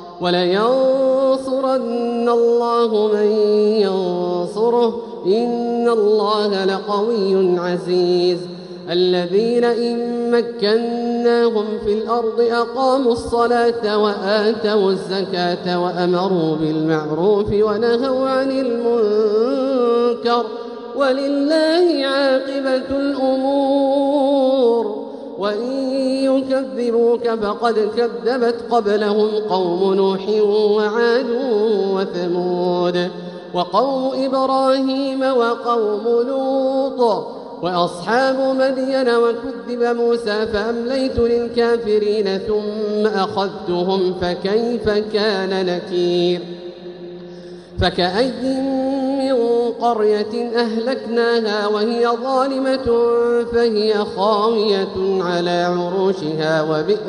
ولينصرن الله من ينصره إن الله لقوي عزيز الذين إن مكناهم في الأرض أقاموا الصلاة وآتوا الزكاة وأمروا بالمعروف ونهوا عن المنكر ولله عاقبة الأمور وإن يكذبوك فقد كذبت قبلهم قوم نوح وعاد وثمود وقوم إبراهيم وقوم لوط وأصحاب مدين وكذب موسى فأمليت للكافرين ثم أخذتهم فكيف كان نكير فكأي من قرية أهلكناها وهي ظالمة فهي خاوية على عروشها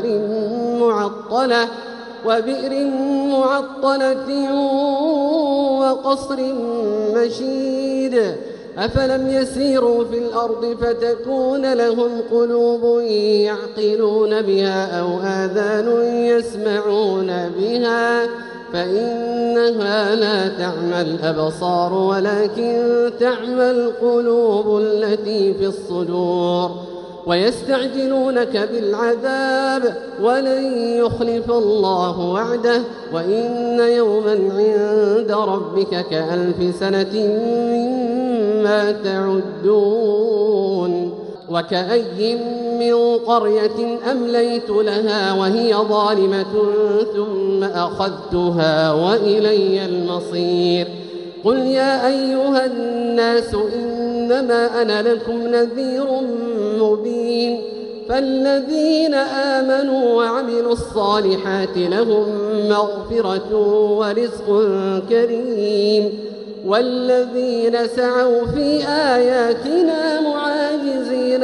وبئر معطلة وقصر مشيد أفلم يسيروا في الأرض فتكون لهم قلوب يعقلون بها أو آذان يسمعون بها فإنها لا تعمى الأبصار ولكن تعمى القلوب التي في الصدور ويستعجلونك بالعذاب ولن يخلف الله وعده وإن يوما عند ربك كألف سنة مما تعدون وكأي من قرية أمليت لها وهي ظالمة ثم أخذتها وإلي المصير قل يا أيها الناس إنما أنا لكم نذير مبين فالذين آمنوا وعملوا الصالحات لهم مغفرة ورزق كريم والذين سعوا في آياتنا معاجزين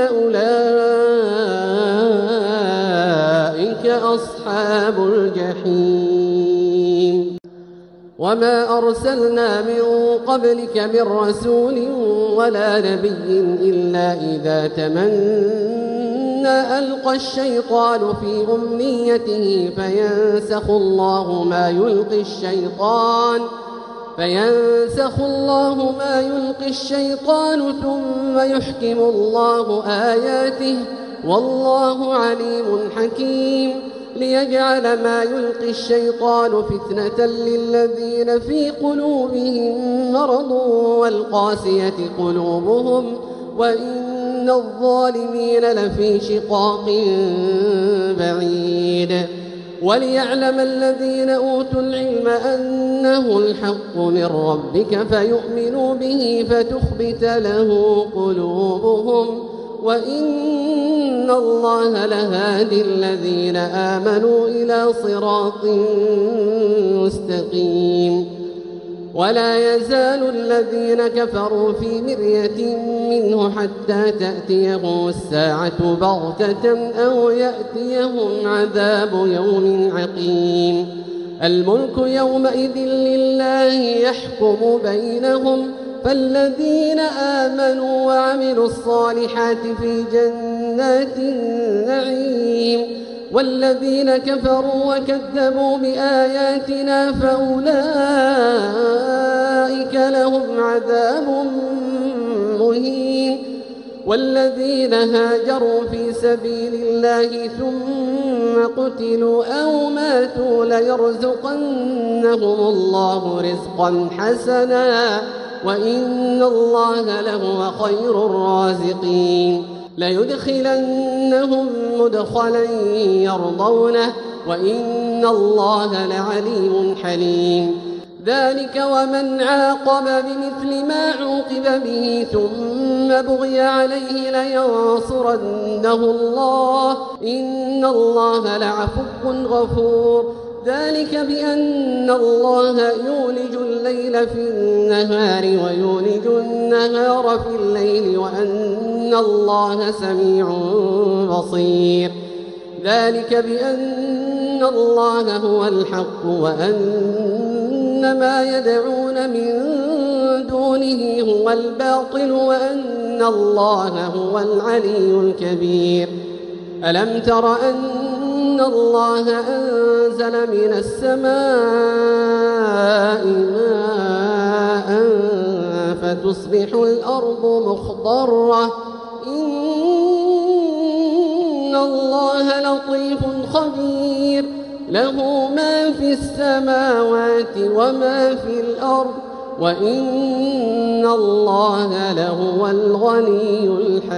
أولئك أصحاب الجحيم وما أرسلنا من قبلك من رسول ولا نبي إلا إذا تمنى ألقى الشيطان في أمنيته فينسخ الله ما يلقي الشيطان ثم يحكم الله آياته والله عليم حكيم ليجعل ما يلقي الشيطان فتنة للذين في قلوبهم مرض والقاسية قلوبهم وإن الظالمين لفي شقاق بعيد وليعلم الذين أوتوا العلم أنه الحق من ربك فيؤمنوا به فتخبت له قلوبهم وإن الله لهادي الذين آمنوا إلى صراط مستقيم ولا يزال الذين كفروا في مرية منه حتى تأتيهم الساعة بغتة أو يأتيهم عذاب يوم عقيم الملك يومئذ لله يحكم بينهم فالذين آمنوا وعملوا الصالحات في جنات النعيم والذين كفروا وكذبوا بآياتنا فأولئك لهم عذاب مهين والذين هاجروا في سبيل الله ثم قتلوا أو ماتوا ليرزقنهم الله رزقا حسنا وإن الله لهو خير الرازقين ليدخلنهم مدخلا يرضونه وإن الله لعليم حليم ذلك ومن عاقب بمثل ما عوقب به ثم بغي عليه لينصرنه الله إن الله لعفو غفور ذلك بأن الله يولج الليل في النهار ويولج النهار في الليل وأن الله سميع بصير ذلك بأن الله هو الحق وأن ما يدعون من دونه هو الباطل وأن الله هو العلي الكبير ألم تر أن الله أنزل من السماء ماء فتصبح الأرض مخضرة إن الله لطيف خبير له ما في السماوات وما في الأرض وإن الله لهو الغني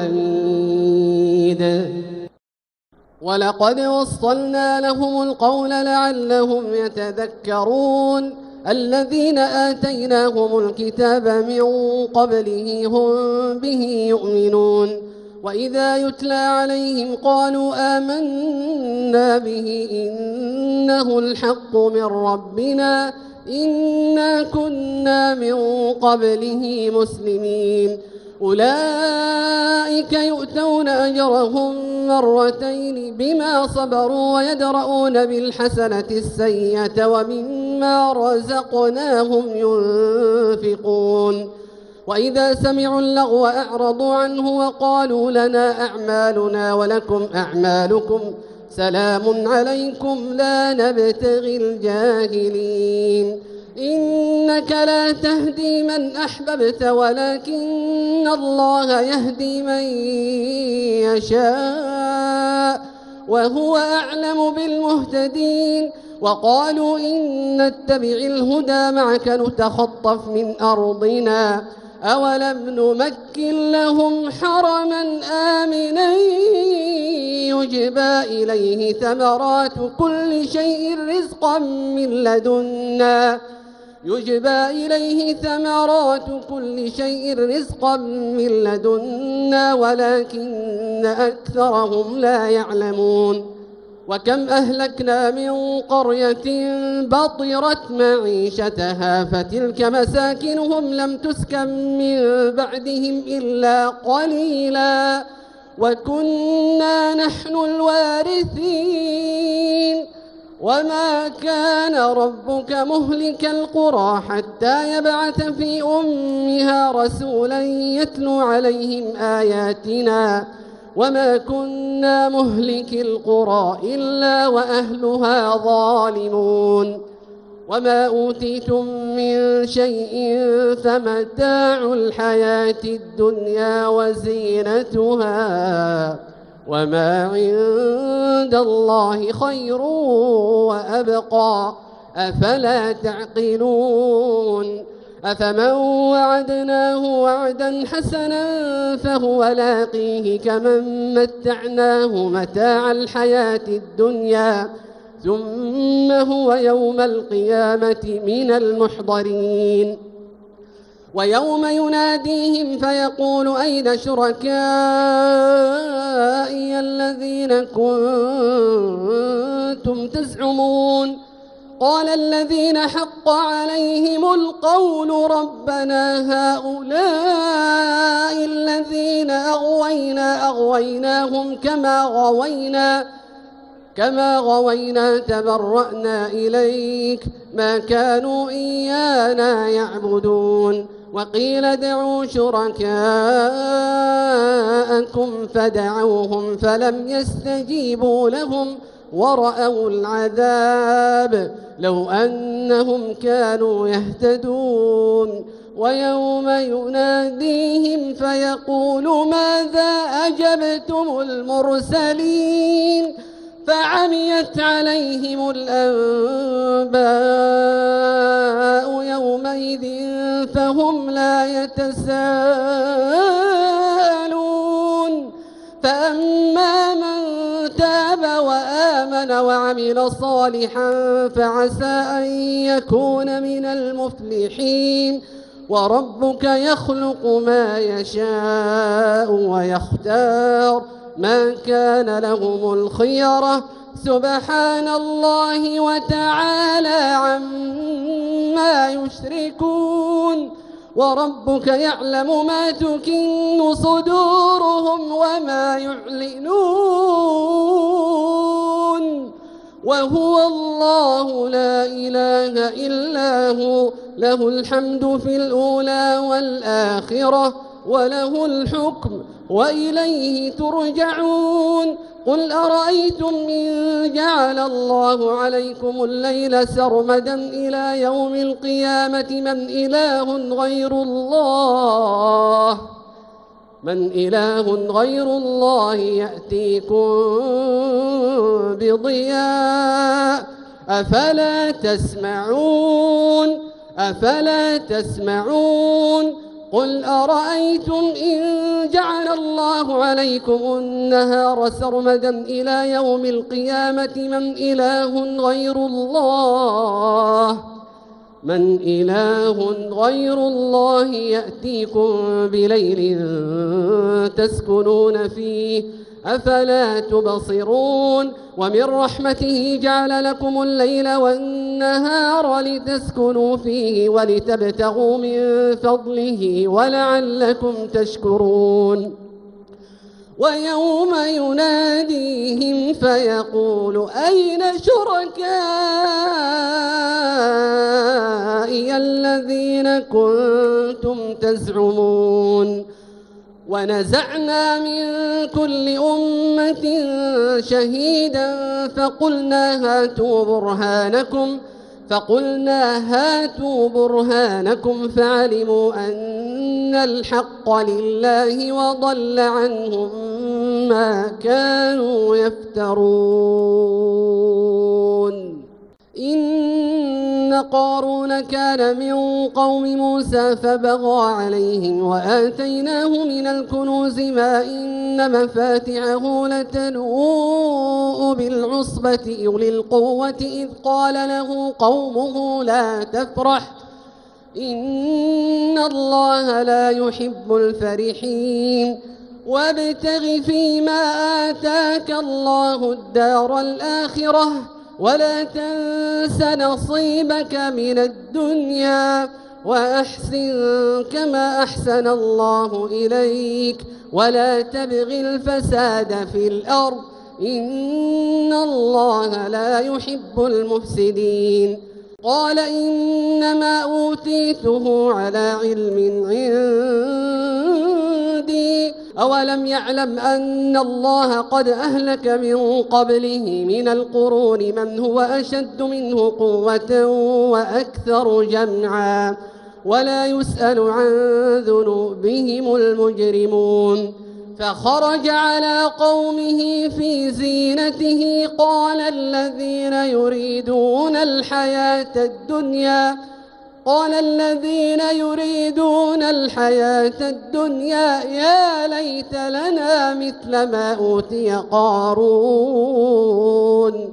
الحميد ولقد وصلنا لهم القول لعلهم يتذكرون الذين آتيناهم الكتاب من قبله هم به يؤمنون وإذا يتلى عليهم قالوا آمنا به إنه الحق من ربنا إنا كنا من قبله مسلمين أولئك يؤتون أجرهم مرتين بما صبروا ويدرؤون بالحسنة السيئة ومما رزقناهم ينفقون وإذا سمعوا اللغو أعرضوا عنه وقالوا لنا أعمالنا ولكم أعمالكم سلام عليكم لا نبتغي الجاهلين إنك لا تهدي من أحببت ولكن الله يهدي من يشاء وهو أعلم بالمهتدين وقالوا إن نتبع الهدى معك نتخطف من أرضنا أولم نمكن لهم حرما آمنا يجبى إليه ثمرات كل شيء رزقا من لدنا ولكن أكثرهم لا يعلمون وكم أهلكنا من قرية بطرت معيشتها فتلك مساكنهم لم تسكن من بعدهم إلا قليلا وكنا نحن الوارثين وما كان ربك مهلك القرى حتى يبعث في أمها رسولا يتلو عليهم آياتنا وما كنا مهلك القرى إلا وأهلها ظالمون وما أوتيتم من شيء فمتاع الحياة الدنيا وزينتها وما عند الله خير وأبقى أفلا تعقلون أفمن وعدناه وعدا حسنا فهو لاقيه كمن متعناه متاع الحياة الدنيا ثم هو يوم القيامة من المحضرين ويوم يناديهم فيقول أين شركائي الذين كنتم تزعمون قال الذين حق عليهم القول ربنا هؤلاء الذين أغويناهم كما غوينا تبرأنا إليك ما كانوا إيانا يعبدون وقيل ادعوا شركاءكم فدعوهم فلم يستجيبوا لهم ورأوا العذاب لو أنهم كانوا يهتدون ويوم يناديهم فيقول ماذا أجبتم المرسلين فعميت عليهم الأنباء يومئذ فهم لا يتساءلون فأما من تاب وآمن وعمل صالحا فعسى أن يكون من المفلحين وربك يخلق ما يشاء ويختار ما كان لهم الخيرة سبحان الله وتعالى عما يشركون وربك يعلم ما تكن صدورهم وما يعلنون وهو الله لا إله إلا هو له الحمد في الأولى والآخرة وله الحكم وإليه ترجعون قل أرأيتم إن جعل الله عليكم الليل سرمدا إلى يوم القيامة من إله غير الله يأتيكم بضياء أفلا تسمعون قل أرأيتم إن جعل الله عليكم النهار سرمدا إلى يوم القيامة من إله غير الله يأتيكم بليل تسكنون فيه أفلا تبصرون ومن رحمته جعل لكم الليل والنهار لتسكنوا فيه ولتبتغوا من فضله ولعلكم تشكرون ويوم يناديهم فيقول أين شركائي الذين كنتم تزعمون ونزعنا من كل أمة شهيدا فقلنا هاتوا برهانكم فعلموا أن الحق لله وضل عنهم ما كانوا يفترون. إن قارون كان من قوم موسى فبغى عليهم وآتيناه من الكنوز ما إن مفاتحه لتنوء بالعصبة أولي القوة إذ قال له قومه لا تفرح إن الله لا يحب الفرحين وابتغ فيما آتاك الله الدار الآخرة ولا تنس نصيبك من الدنيا وأحسن كما أحسن الله إليك ولا تبغ الفساد في الأرض إن الله لا يحب المفسدين. قال إنما أوتيته على علم عندي أولم يعلم أن الله قد أهلك من قبله من القرون من هو أشد منه قوة وأكثر جمعا ولا يسأل عن ذنوبهم المجرمون. فخرج على قومه في زينته قال الذين يريدون الحياة الدنيا يا ليت لنا مثل ما أوتي قارون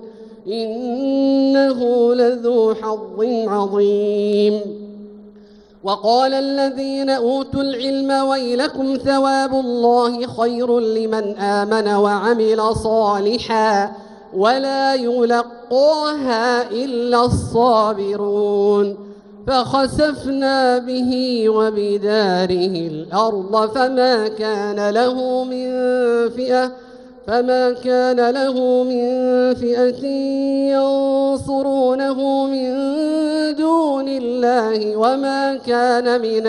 إنه لذو حظ عظيم. وقال الذين أوتوا العلم ويلكم ثواب الله خير لمن آمن وعمل صالحا ولا يلقاها إلا الصابرون. فخسفنا به وبداره الأرض فما كان له من فئة ينصرونه من دون الله وما كان من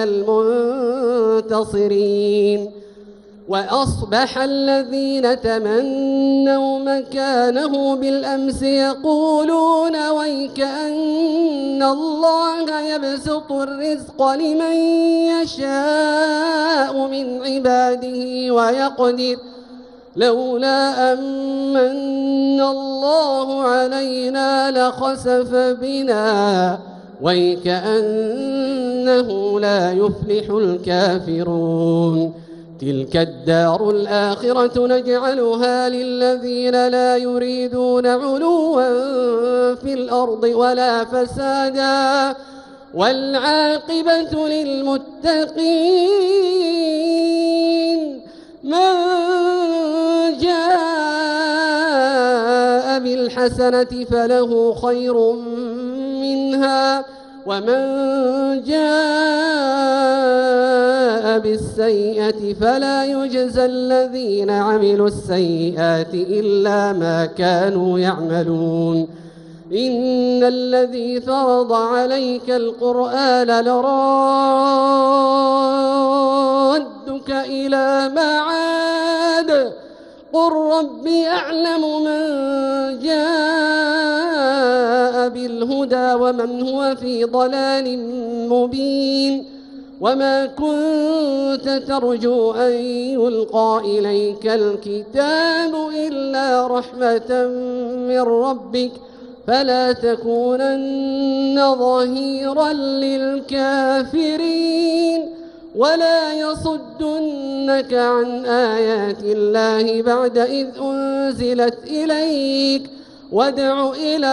المنتصرين. وأصبح الذين تمنوا مكانه بالأمس يقولون ويك أن الله يبسط الرزق لمن يشاء من عباده ويقدر لولا أمن الله علينا لخسف بنا ويك أنه لا يفلح الكافرون. تلك الدار الآخرة نجعلها للذين لا يريدون علوا في الأرض ولا فسادا والعاقبة للمتقين. من جاء بالحسنة فله خير منها ومن جاء بالسيئة فلا يجزى الذين عملوا السيئات إلا ما كانوا يعملون. إن الذي فرض عليك القرآن لرادك إلى معاد قل ربي أعلم من جاء بالهدى ومن هو في ضلال مبين. وما كنت ترجو أن يلقى إليك الكتاب إلا رحمة من ربك فلا تكونن ظهيرا للكافرين ولا يصدنك عن آيات الله بعد إذ أنزلت إليك وادع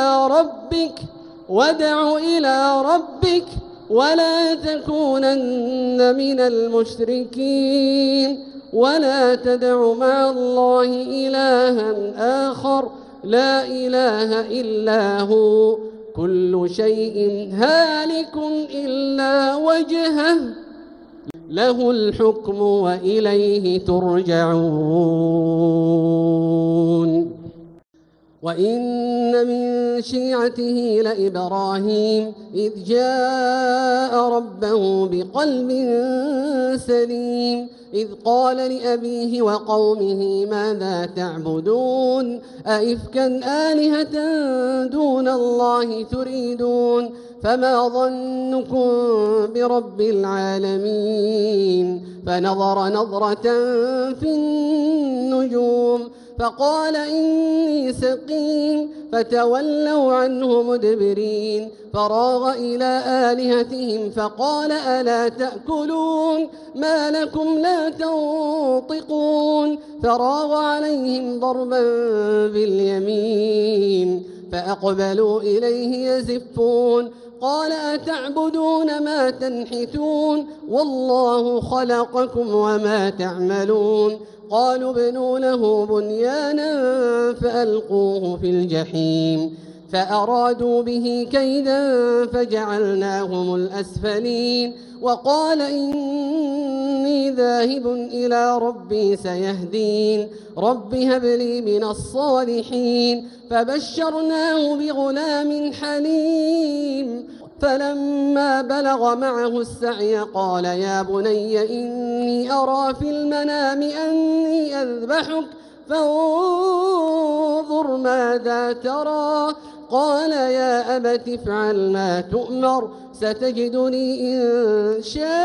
إلى ربك ولا تكونن من المشركين ولا تدع مع الله إلها آخر لا إله إلا هو كل شيء هالك إلا وجهه له الحكم وإليه ترجعون. وإن من شيعته لإبراهيم إذ جاء ربه بقلب سليم إذ قال لأبيه وقومه ماذا تعبدون أئفكا آلهة دون الله تريدون فما ظنكم برب العالمين فنظر نظرة في النجوم فقال إني سقيم فتولوا عنه مدبرين فراغ إلى آلهتهم فقال ألا تأكلون ما لكم لا تنطقون فراغ عليهم ضربا باليمين فأقبلوا إليه يزفون قال أتعبدون ما تنحتون والله خلقكم وما تعملون قالوا ابنوا له بنيانا فألقوه في الجحيم فأرادوا به كيدا فجعلناهم الأسفلين وقال إني ذاهب إلى ربي سيهدين رب هب لي من الصالحين فبشرناه بغلام حليم فلما بلغ معه السعي قال يا بني إني أرى في المنام أني أذبحك فانظر ماذا ترى قال يا أبت افعل ما تؤمر ستجدني إن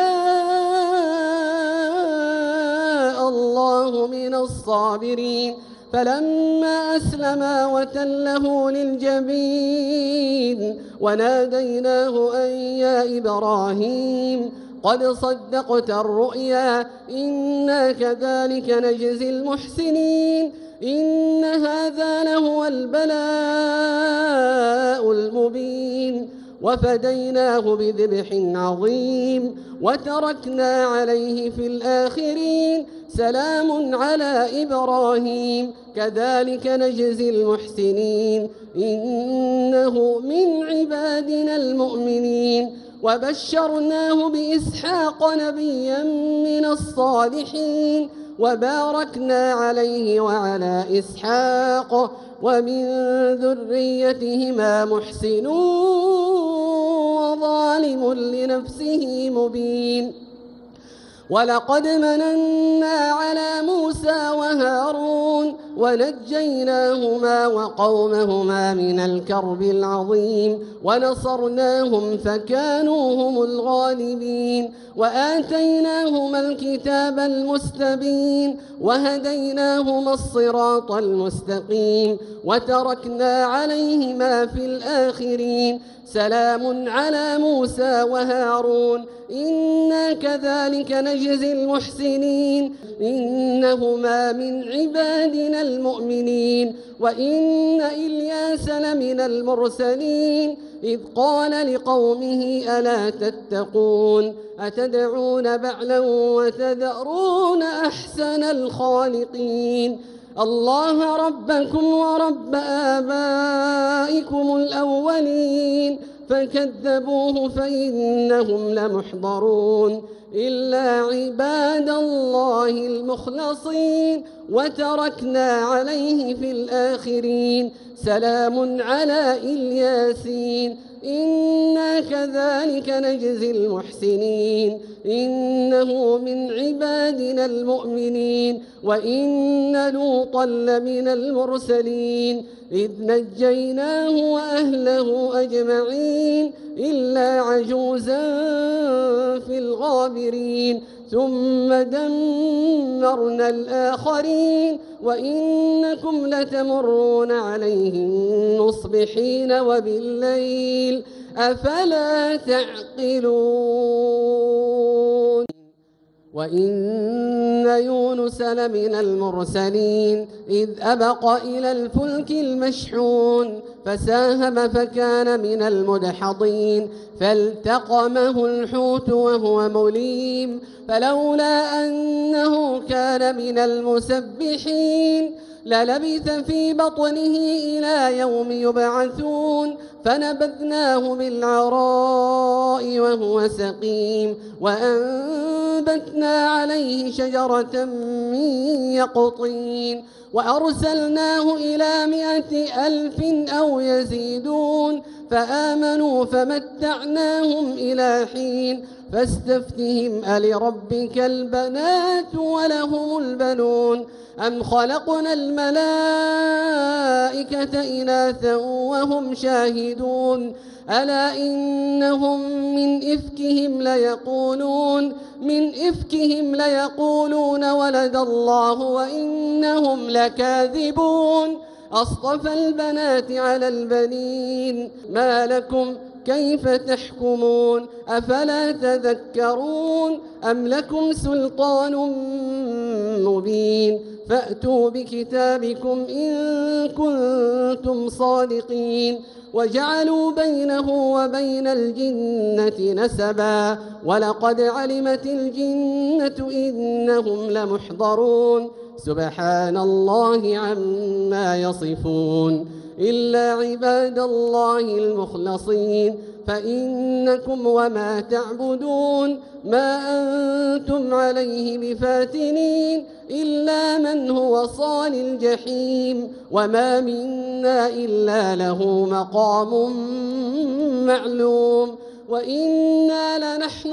شاء الله من الصابرين فلما أسلما وتله للجبين وناديناه أن يا إبراهيم قد صدقت الرؤيا إنا كذلك نجزي المحسنين إن هذا لهو البلاء المبين وفديناه بذبح عظيم وتركنا عليه في الآخرين سلام على إبراهيم كذلك نجزي المحسنين إنه من عبادنا المؤمنين وبشرناه بإسحاق نبيا من الصالحين وباركنا عليه وعلى إسحاق ومن ذريتهما محسن وظالم لنفسه مبين ولقد مننا على موسى وهارون ونجيناهما وقومهما من الكرب العظيم ونصرناهم فكانوا هم الغالبين وآتيناهما الكتاب المستبين وهديناهما الصراط المستقيم وتركنا عليهما في الآخرين سلام على موسى وهارون إنا كذلك نجزي المحسنين إنهما من عبادنا المؤمنين وإن إلياس لمن المرسلين إذ قال لقومه ألا تتقون أتدعون بعلا وتذرون أحسن الخالقين الله ربكم ورب آبائكم الأولين فكذبوه فإنهم لمحضرون إلا عباد الله المخلصين وتركنا عليه في الآخرين سلام على الياسين إنا كذلك نجزي المحسنين إنه من عبادنا المؤمنين وإن لوطا لمن المرسلين إذ نجيناه وأهله أجمعين إلا عجوزا في الغابرين ثم دمرنا الآخرين وإنكم لتمرون عليهم مصبحين وبالليل أفلا تعقلون وإن يونس لمن المرسلين إذ أبق إلى الفلك المشحون فساهم فكان من المدحضين فالتقمه الحوت وهو مليم فلولا أنه كان من المسبحين للبث في بطنه إلى يوم يبعثون فنبذناه بالعراء وهو سقيم وأنبتنا عليه شجرة من يقطين وأرسلناه إلى 100,000 أو يزيدون فآمنوا فمتعناهم إلى حين فاستفتهم ألربك البنات ولهم البنون أم خلقنا الملائكة إناثا وهم شاهدون ألا إنهم من إفكهم ليقولون ولد الله وإنهم لكاذبون أصطفى البنات على البنين ما لكم كيف تحكمون أفلا تذكرون أم لكم سلطان مبين فأتوا بكتابكم إن كنتم صادقين وجعلوا بينه وبين الجنة نسبا ولقد علمت الجنة إنهم لمحضرون سبحان الله عما يصفون إلا عباد الله المخلصين فإنكم وما تعبدون ما أنتم عليه بفاتنين إلا من هو صال الجحيم وما منا إلا له مقام معلوم وإنا لنحن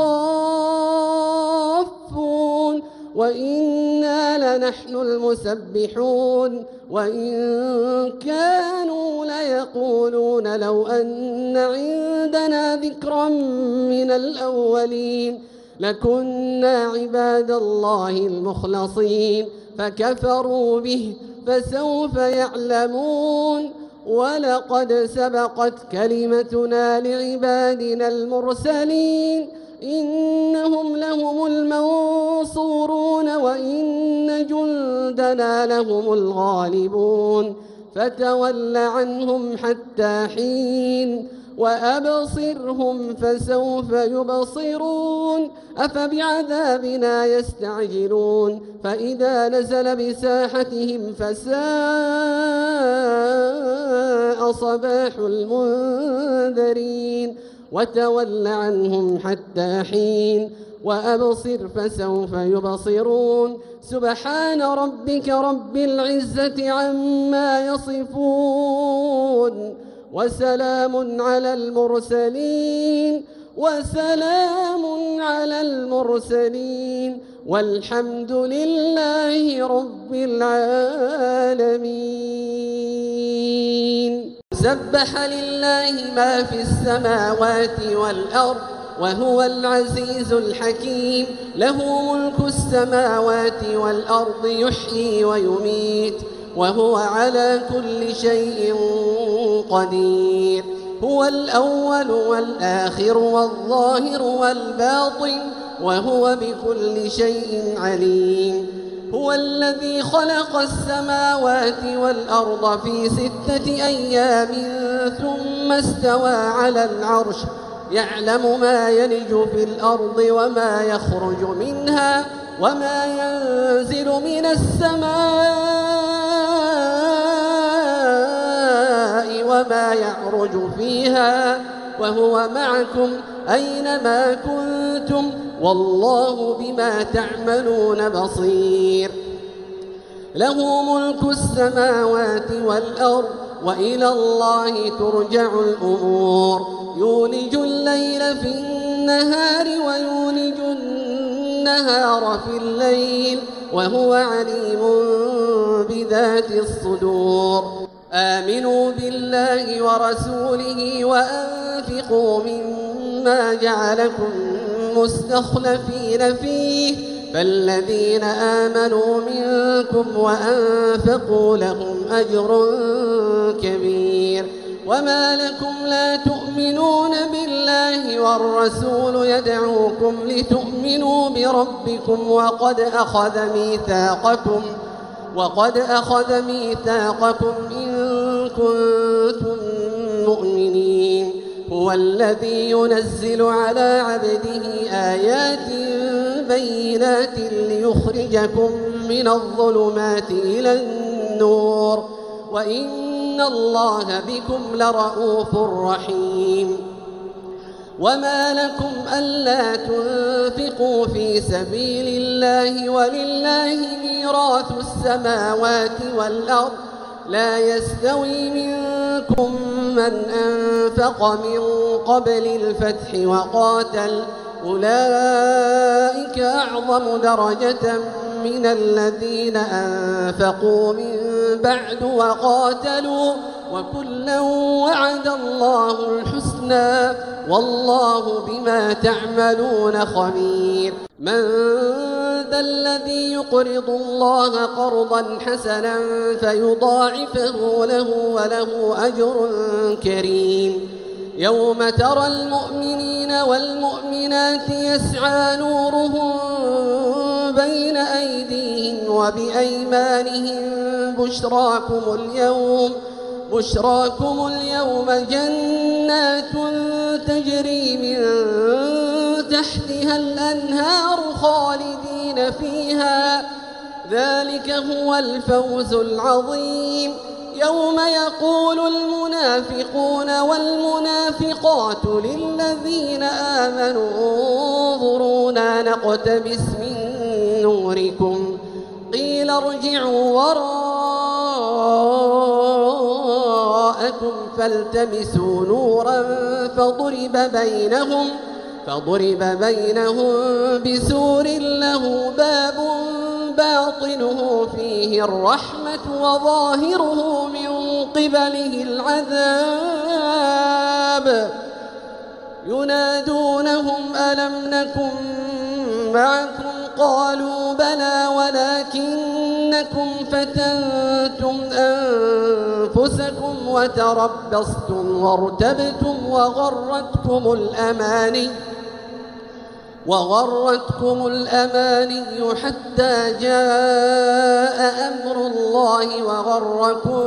الصافون وإنا لنحن المسبحون وإن كانوا ليقولون لو أن عندنا ذكرا من الأولين لكنا عباد الله المخلصين فكفروا به فسوف يعلمون ولقد سبقت كلمتنا لعبادنا المرسلين إنهم لهم المنصورون وإن جندنا لهم الغالبون فتول عنهم حتى حين وأبصرهم فسوف يبصرون أفبعذابنا يستعجلون فإذا نزل بساحتهم فساء صباح المنذرين وتول عنهم حتى حين وأبصر فسوف يبصرون سبحان ربك رب العزة عما يصفون وسلام على المرسلين والحمد لله رب العالمين سبح لله ما في السماوات والأرض وهو العزيز الحكيم له ملك السماوات والأرض يحيي ويميت وهو على كل شيء قدير هو الأول والآخر والظاهر والباطن وهو بكل شيء عليم هو الذي خلق السماوات والأرض في 6 أيام ثم استوى على العرش يعلم ما يلج في الأرض وما يخرج منها وما ينزل من السماء وما يعرج فيها وهو معكم أينما كنتم والله بما تعملون بصير له ملك السماوات والأرض وإلى الله ترجع الأمور يولج الليل في النهار ويولج النهار في الليل وهو عليم بذات الصدور آمنوا بالله ورسوله وأنفقوا مما جعلكم مستخلفين فيه فالذين آمنوا منكم وأنفقوا لهم أجر كبير وما لكم لا تؤمنون بالله والرسول يدعوكم لتؤمنوا بربكم وقد أخذ ميثاقكم إن كنتم مؤمنين هو الذي ينزل على عبده آيات بينات ليخرجكم من الظلمات إلى النور وإن الله بكم لرؤوف رحيم وما لكم ألا تنفقوا في سبيل الله ولله ميراث السماوات والأرض لا يستوي منكم من أنفق من قبل الفتح وقاتل أولئك أعظم درجة من الذين أنفقوا من بعد وقاتلوا وكلا وعد الله الحسنى والله بما تعملون خبير. من ذا الذي يقرض الله قرضا حسنا فيضاعفه له وله أجر كريم. يوم ترى المؤمنين والمؤمنات يسعى نورهم بين أيديهم وبأيمانهم بشراكم اليوم جنات تجري من تحتها الأنهار خالدين فيها ذلك هو الفوز العظيم. يوم يقول المنافقون والمنافقات للذين آمنوا انظرونا نقتبس من نوركم قيل ارجعوا وراءكم فالتمسوا نورا فضرب بينهم بسور له باب باطنه فيه الرحمة وظاهره من قبله العذاب. ينادونهم ألم نكن معكم قالوا بلى ولكنكم فتنتم أنفسكم وتربصتم وارتبتم وغرتكم الأماني حتى جاء أمر الله وغركم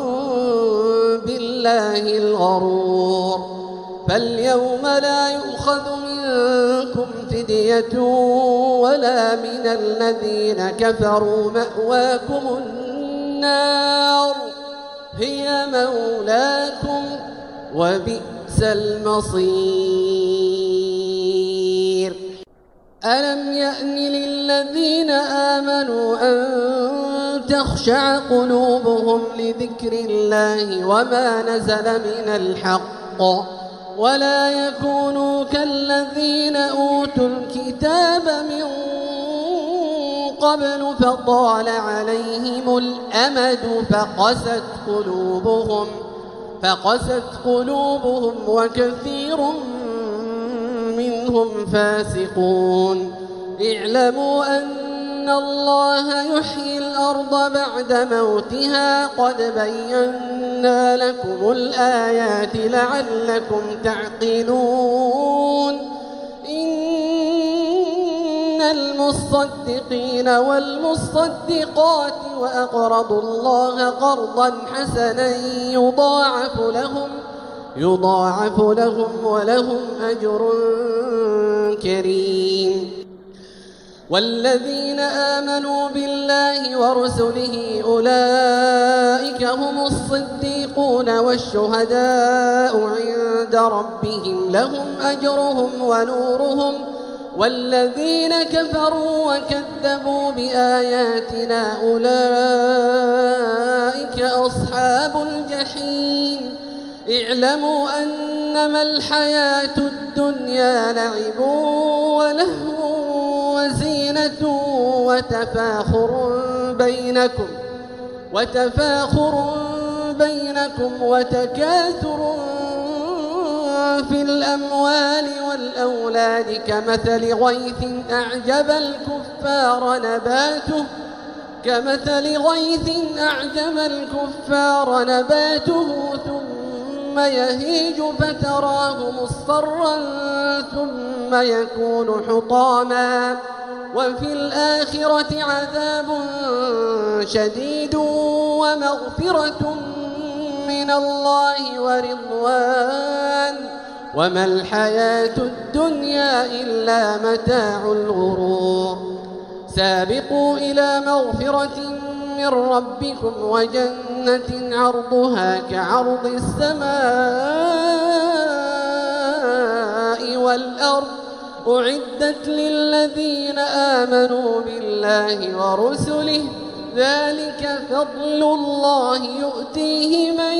بالله الغرور. فاليوم لا يؤخذ منكم فدية ولا من الذين كفروا مأواكم النار هي مولاكم وبئس المصير. ألم يأن للذين آمنوا أن تخشع قلوبهم لذكر الله وما نزل من الحق ولا يكونوا كالذين أوتوا الكتاب من قبل فطال عليهم الأمد فقست قلوبهم وكثير منهم فاسقون. اعلموا أن الله يحيي الأرض بعد موتها قد بينا لكم الآيات لعلكم تعقلون. إن المصدقين والمصدقات وأقرضوا الله قرضا حسنا يضاعف لهم ولهم أجر كريم. والذين آمنوا بالله ورسله أولئك هم الصديقون والشهداء عند ربهم لهم أجرهم ونورهم. والذين كفروا وكذبوا بآياتنا أولئك أصحاب الجحيم. اعلموا أنما الحياة الدنيا لعب ولهو وزينة وتفاخر بينكم وتكاثر في الأموال والأولاد كمثل غيث أعجب الكفار نباته ثم يهيج فتراه مصفرا ثم يكون حطاما وفي الآخرة عذاب شديد ومغفرة من الله ورضوان وما الحياة الدنيا إلا متاع الغرور. سابقوا إلى مغفرة من ربكم وجنة عرضها كعرض السماء والأرض أعدت للذين آمنوا بالله ورسله ذلك فضل الله يؤتيه من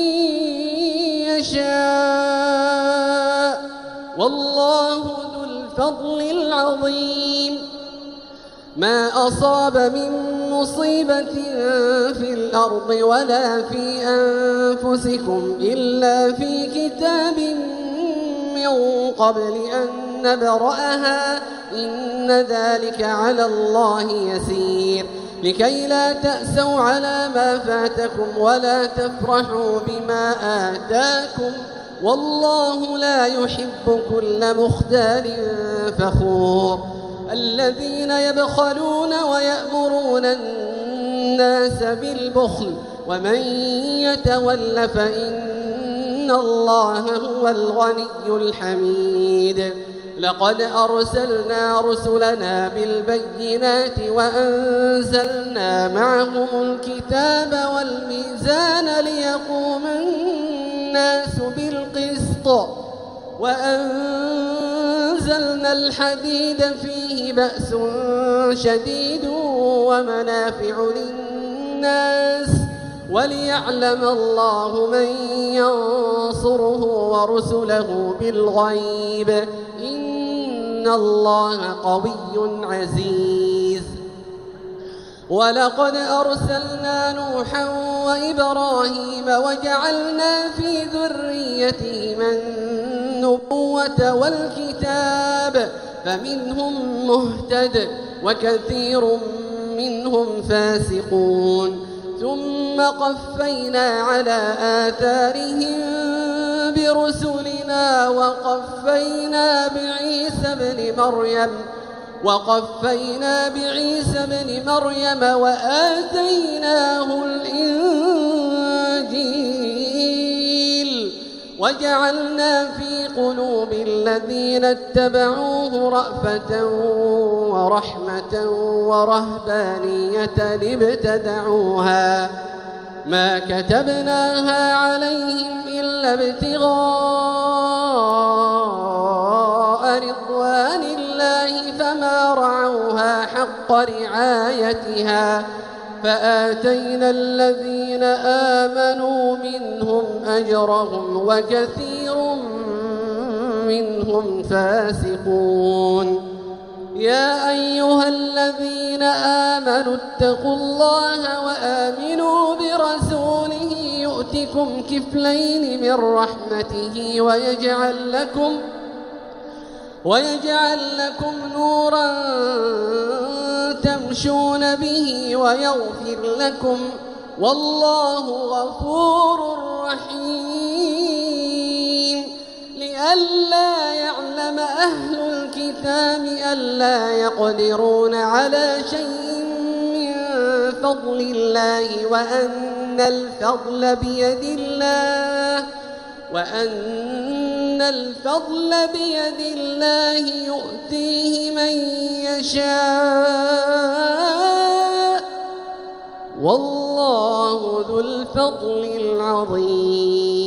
يشاء والله ذو الفضل العظيم. ما أصاب من مصيبة في الأرض ولا في أنفسكم إلا في كتاب من قبل أن نبرأها إن ذلك على الله يسير لكي لا تأسوا على ما فاتكم ولا تفرحوا بما آتاكم والله لا يحب كل مختال فخور. الذين يبخلون ويأمرون الناس بالبخل ومن يتول فإن الله هو الغني الحميد. لقد أرسلنا رسلنا بالبينات وأنزلنا معهم الكتاب والميزان ليقوم الناس بالقسط وأنزلنا الحديد فيه بأس شديد ومنافع للناس وليعلم الله من ينصره ورسله بالغيب إن الله قوي عزيز. ولقد أرسلنا نوحا وإبراهيم وجعلنا في ذريتهما النبوة والكتاب فمنهم مهتد وكثير منهم فاسقون. ثم قفينا على آثارهم برسلنا وقفينا بعيسى بن مريم وآتيناه الإنجيل وجعلنا في قلوب الذين اتبعوه رأفة ورحمة ورهبانية ابتدعوها ما كتبناها عليهم إلا ابتغاء رضوان الله فما رعوها حق رعايتها فآتينا الذين آمنوا منهم أجرهم وكثير منهم فاسقون. يا أيها الذين آمنوا اتقوا الله وآمنوا برسوله يؤتكم كفلين من رحمته ويجعل لكم نورا تمشون به ويغفر لكم والله غفور رحيم. لئلا يعلم أهل الكتاب ألا يقدرون على شيء من فضل الله وأن الفضل بيد الله يؤتيه من يشاء والله ذو الفضل العظيم.